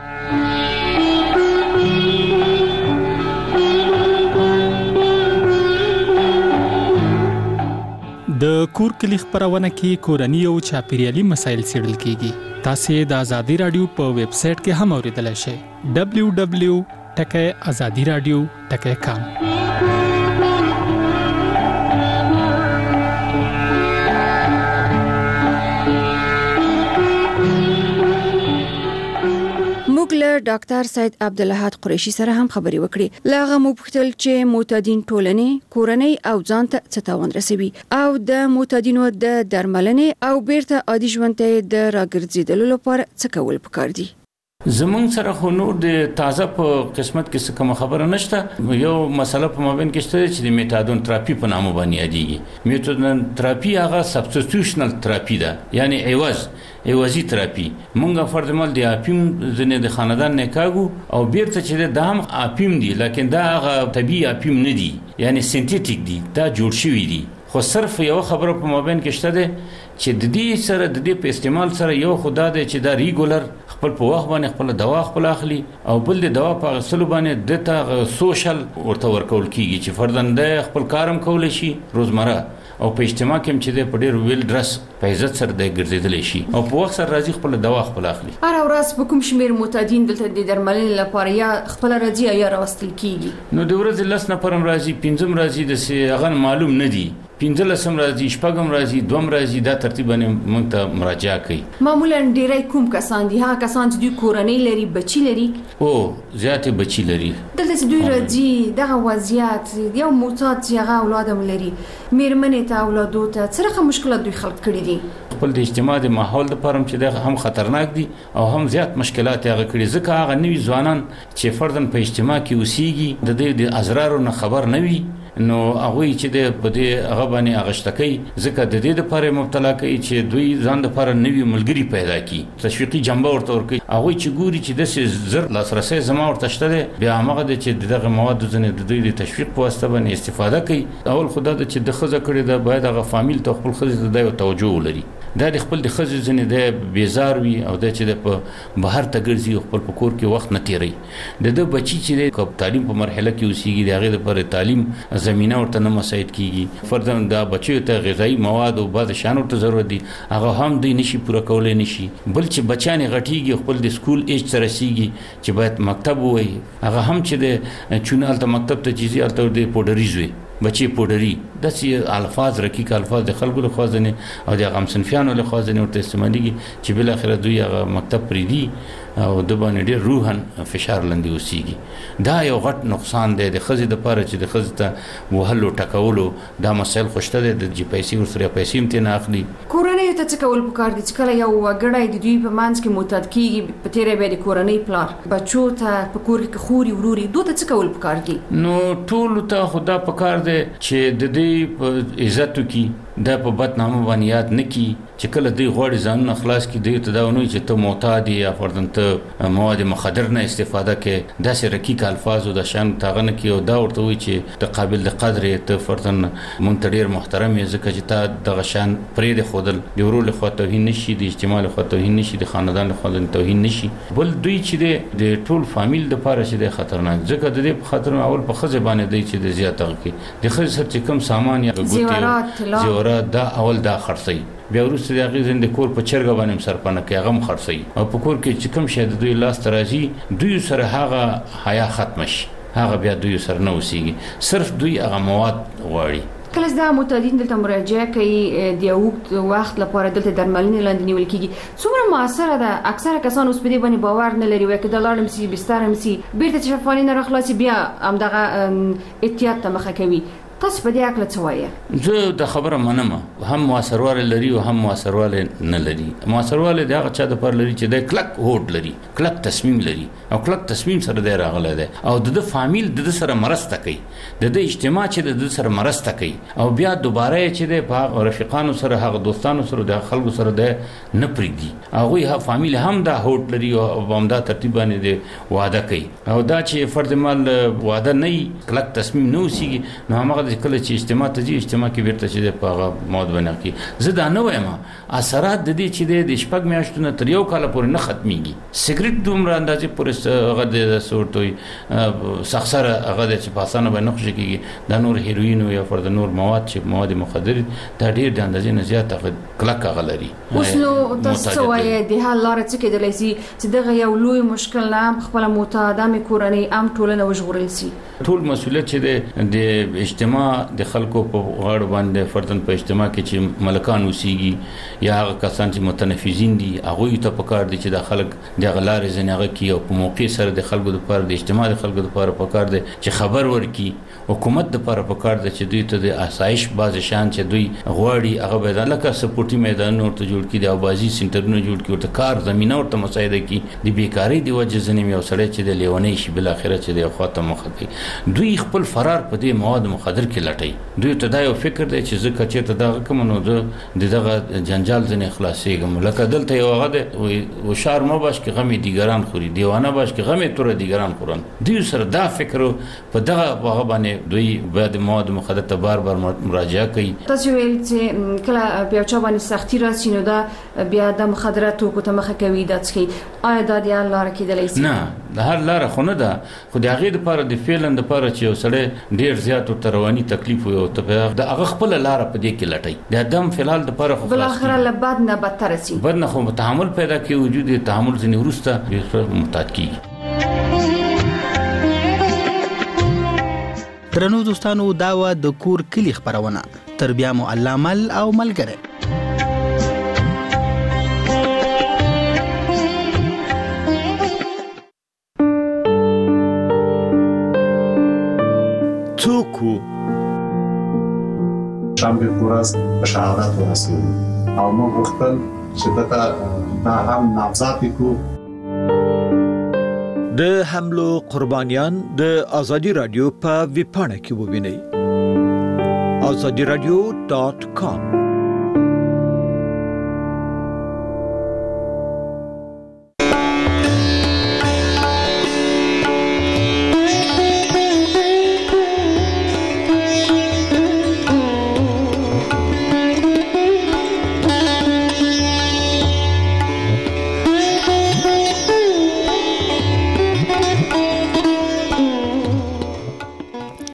د کور کلی خبرونه کې کورنی او چاپیریالي مسایل څېړل کیږي. تاسو د ازادي رادیو په ویب سټ کې هم اوریدلای شئ www.azadiradio.com. موږ له ډاکټر سید عبدالحد قریشي سره هم خبرې وکړې. لاغه مو پوښتل چې معتادین ټولنې کورنۍ او ځان ته څه تاوان رسوي او د معتادینو د درملنې او بیرته عادي ژوند ته د راګرځېدلو لپاره څه کول پکار دي. زمونږ سره خو نور د تازه په قسمت کې کوم خبره نشته. یو مسله په مابین کې شته چې د میتادون تراپی په نامه باندې یادېږي. میتادون تراپی هغه سبستیټیوشنل تراپی ده یعنی عوضی تراپی. مونږه فرضمل د اپیم ځنه د خاندان نه کاغو او بیرته چې د هم اپیم دي لکه دا هغه طبيعي اپیم نه دي یعنی سنتیټیک دي دا جوړ شوی دي خو صرف یو خبره په مابین کې شته ده چې د دې سره د دې په استعمال سره یو خدا ده چې دا ریګولر خپل په وخت باندې خپل دوا خپل اخلي او بل د دوا په غسل باندې دته سوشل ورته ورکول کیږي چې فردن د خپل کارم کول شي روزمره او په اجتماع کې چې د پډیر ویل ډرس په عزت سره د ګرځیدل شي او په وخت سره راځي خپل دوا خپل اخلي. هر ورځ په کوم شمیر معتادین دلته د درملنې لپاره یا خپل راځي یا راوستل کیږي؟ نو د ورځې لس نفرم راځي، 15 راځي، د هغه معلوم نه دي، 15 راځي، 6 راځي، 2 راځي، دا ترتیب باندې موږ ته مراجعه کوي. معمولا ډیری کوم کسان دي؟ هغه کسان چې دوی کورنۍ لري، بچی لري؟ او زیاتې بچی لري. دلته چې دوی راځي دغه وضعیت یو معتاد چې هغه اولاد هم لري، میرمنې ته اولادو ته څه مشکلات دوی خلق کړي دي؟ خپل د اجتماع د ماحول د پرم چې د هم خطرناک دي او هم زیات مشکلات هغه کړي، ځکه هغه نوی ځوانان چې فردن په اجتماع کې اوسېږي د دې د ازرارو نه خبر نه وي، نو هغه چې د بده هغه باندې اغشتکي ځکه د دې لپاره مبتلا کوي چې دوی ځان لپاره نوی ملګری پیدا کړي، تشویقي جنبه ورته ورکړي. هغه چې ګوري چې د زر لاسرسي زما ورته شته بیا هغه چې دغه مواد ځنه د دوی د تشویق په واسطه باندې استفاده کوي. اول خدای د چې د خزه کړي د باید هغه فامیل ته خپل خزه د توجه ولري، دا د خپل د خزه ځنه د بیزار وي او د چې د په بهر ته ګرځي خپل په کور کې وخت نه تیری. د بچی چې د تعلیم په مرحله کې اوسېږي دغه لپاره تعلیم زمينه ورته نه مساعد کیږي، فردن دا بچیو ته غذایی مواد او بعض شانو ته ضرورت دي، هغه هم دوی نشي پوره کولای نشي. بل چې بچان غټيږي خپل د سکول ایج تر رسیږي چې باید مکتب وای، هغه هم چې د چونال ته مکتب ته چیزي الته د پودریزوي بچي پودری د سی الفاظ رقیق الفاظ د خلکو له خوازنه او د غم صنفیانو له خوازنه ورته استعماليږي چې بل اخر دوی هغه مکتب پریدي او د باندې ډېر روحن فشار لاندې اوسېږي. دا یو غټ نقصان دی د خزې د پاره چې د خزې ته وهلو ټکولو دا مسایل خوشته دي د جی پیسې ورسره پیسې امتناع اخلي. کورنۍ ته څه کول پکار دي چې کله یو وګړی د دوی په منځ کې معتاد کیږي په تیرې به د کورنۍ پلار بچو ته په کور کې خوري وروري دوی ته څه کول پکار دي؟ نو ټول ته خدا پکار دی چې د دې په عزت کې دا په بدنامه باندې یاد نه کی چې کله دوی غوړي ځان خلاص کی دوی ته دا ونه چې ته معتاد یا فردن ته مواد مخدر نه استفاده کې داسې رقیق الفاظ او د شان تاغنه کی او دا ورته وي چې ته قابل د قدر ته فردن منتډیر محترم یې ځکه چې ته د غشان پرې د خودل د ورو له خوا توهین نشي، د اجتماع له خوا توهین نشي، د خاندان له خوا توهین نشي. بل دوی چې د ټول فامیل د پاره چې د خطرناک ځکه د دې په خاطر اول په خزه باندې دی چې د زیاتغه کې د خزه سره چې کم سامان یا ګوتې زیورات دا اول دا خرڅي بیا وروسته د هغې د کور په چرګه باندې سرپنه کوي هغه هم خرڅوي او په کور کې چې کوم شی د دوی لاس ته راځي دوی سره هغه حیا ختم شي، هغه بیا دوی سره نه اوسېږي، صرف دوی هغه مواد غواړي. کله دا معتادین دلته مراجعه کوي د یو وخت لپاره دلته درملنې لاندې نیول کیږي، څومره موثره ده؟ اکثره کسان اوس په دې باندې باور نه لري، وایي کله لاړم سي بستر هم سي بیرته چې شفافاني نه راخلاصي بیا همدغه احتیاط ته مخه کوي. تاسو په دې اړه څه وایي؟ زه د خبره منم، هم موثرواله لري او هم موثرواله نه لري. موثرواله د هغه چا د پر لري چې د کلک هوډ لري، کلک تصمیم لري او کلک تصمیم سره دی راغلی دی او د فامیل د سره مرسته کوي، د اجتماع چې د سره مرسته کوي او بیا دوباره چې د په رفیقانو سره هغه دوستانو سره د خلکو سره د نه پریږدي، هغه فامیل هم دا هوډ لري او همدا ترتیب باندې د وعده کوي او دا چې فرد مال وعده نه کلک تصمیم نه وسیږي نو هغه کله چې اجتماع ته ځي اجتماع کې بیرته چې په هغه مواد باندې کې زه دا نه وایم اثرات د دې چې د شپږ میاشتو نه تر یو کال پورې نه ختميږي. سیګریټ دومره اندازې پورې هغه د صورتوي سخسره هغه چې په اسانه باندې نقش کېږي د نور هیروین یا فرد نور مواد چې مواد مخدر دا ډېر د اندازې نه زیات کلک غلري. اوس نو تاسو وایي د حل لار څه کېدلی سي چې دغه یو لوی مشکل نه خپل معتادامي کورنۍ ام ټولنه وژغورل سي؟ ټول مسؤلیت چې د اجتماع د خلکو په غاړه باندې فردن په اجتماع کې چې ملکان اوسېږي یا هغه کسان چې متنفذین دي هغه ته پکار دي چې د خلک د غلارې زنهغه کې او په موقع سره د خلکو لپاره د اجتماع د خلکو لپاره پکار دي چې خبر ورکي، حکومت لپاره پکار دي چې دوی ته د آسایش باز شان چې دوی غواړي هغه به لکه سپورټي میدان ورته جوړ کړي او بازي سنټرونه جوړ کړي ورته کار زمينه ورته مساعده کړي د بیکاری دی وجه ځنې یو سړی چې د لیونی شي بل اخرت چې د خاطر مخه کوي دوی خپل فرار په دې مواد مخدر کې لټي. دوی ته دا یو فکر دی چې زه کچې ته دا کوم نو دغه جنجال ځنې خلاصېږم لکه دلته یو هغه دی و شار مو باش کې غمي دیګران خوري دیوانه باش کې غمي تور دیګران خورن. دوی سره دا فکر په دغه هغه باندې دوی باید مواد مخدر ته بار مراجعه کوي. تاسو ویل چې کله بیا چا باندې سختي راسي نو دا بیا د مخدراتو کو ته مخه کوي د څخه آیا دا د لار کېدلی شي؟ نه د هر لار خو نه ده، خو د هغې دپاره د فعلا دپاره چې یو سړی ډېر زیات ورته رواني تکلیف وي او د هغه خپله لاره په دې کې لټوي د دم فلحال دپاره خو بالاخره له بد نه بدتر شي، بد نه خو تحمل پیدا کوي، وجود یې تحمل ځینې وروسته محتاط کېږي. درنو دوستانو دا و د کور کلی خبرونه، تر بیا مو الله مل او ملګری. څوک شنبه په ورځ په شهادت ورسېدو او موږ غوښتل چې دا هم نامزد کړو. د حملو قربانیان د ازادي رادیو په ویبپاڼه کې ووینئ. azadiradio.com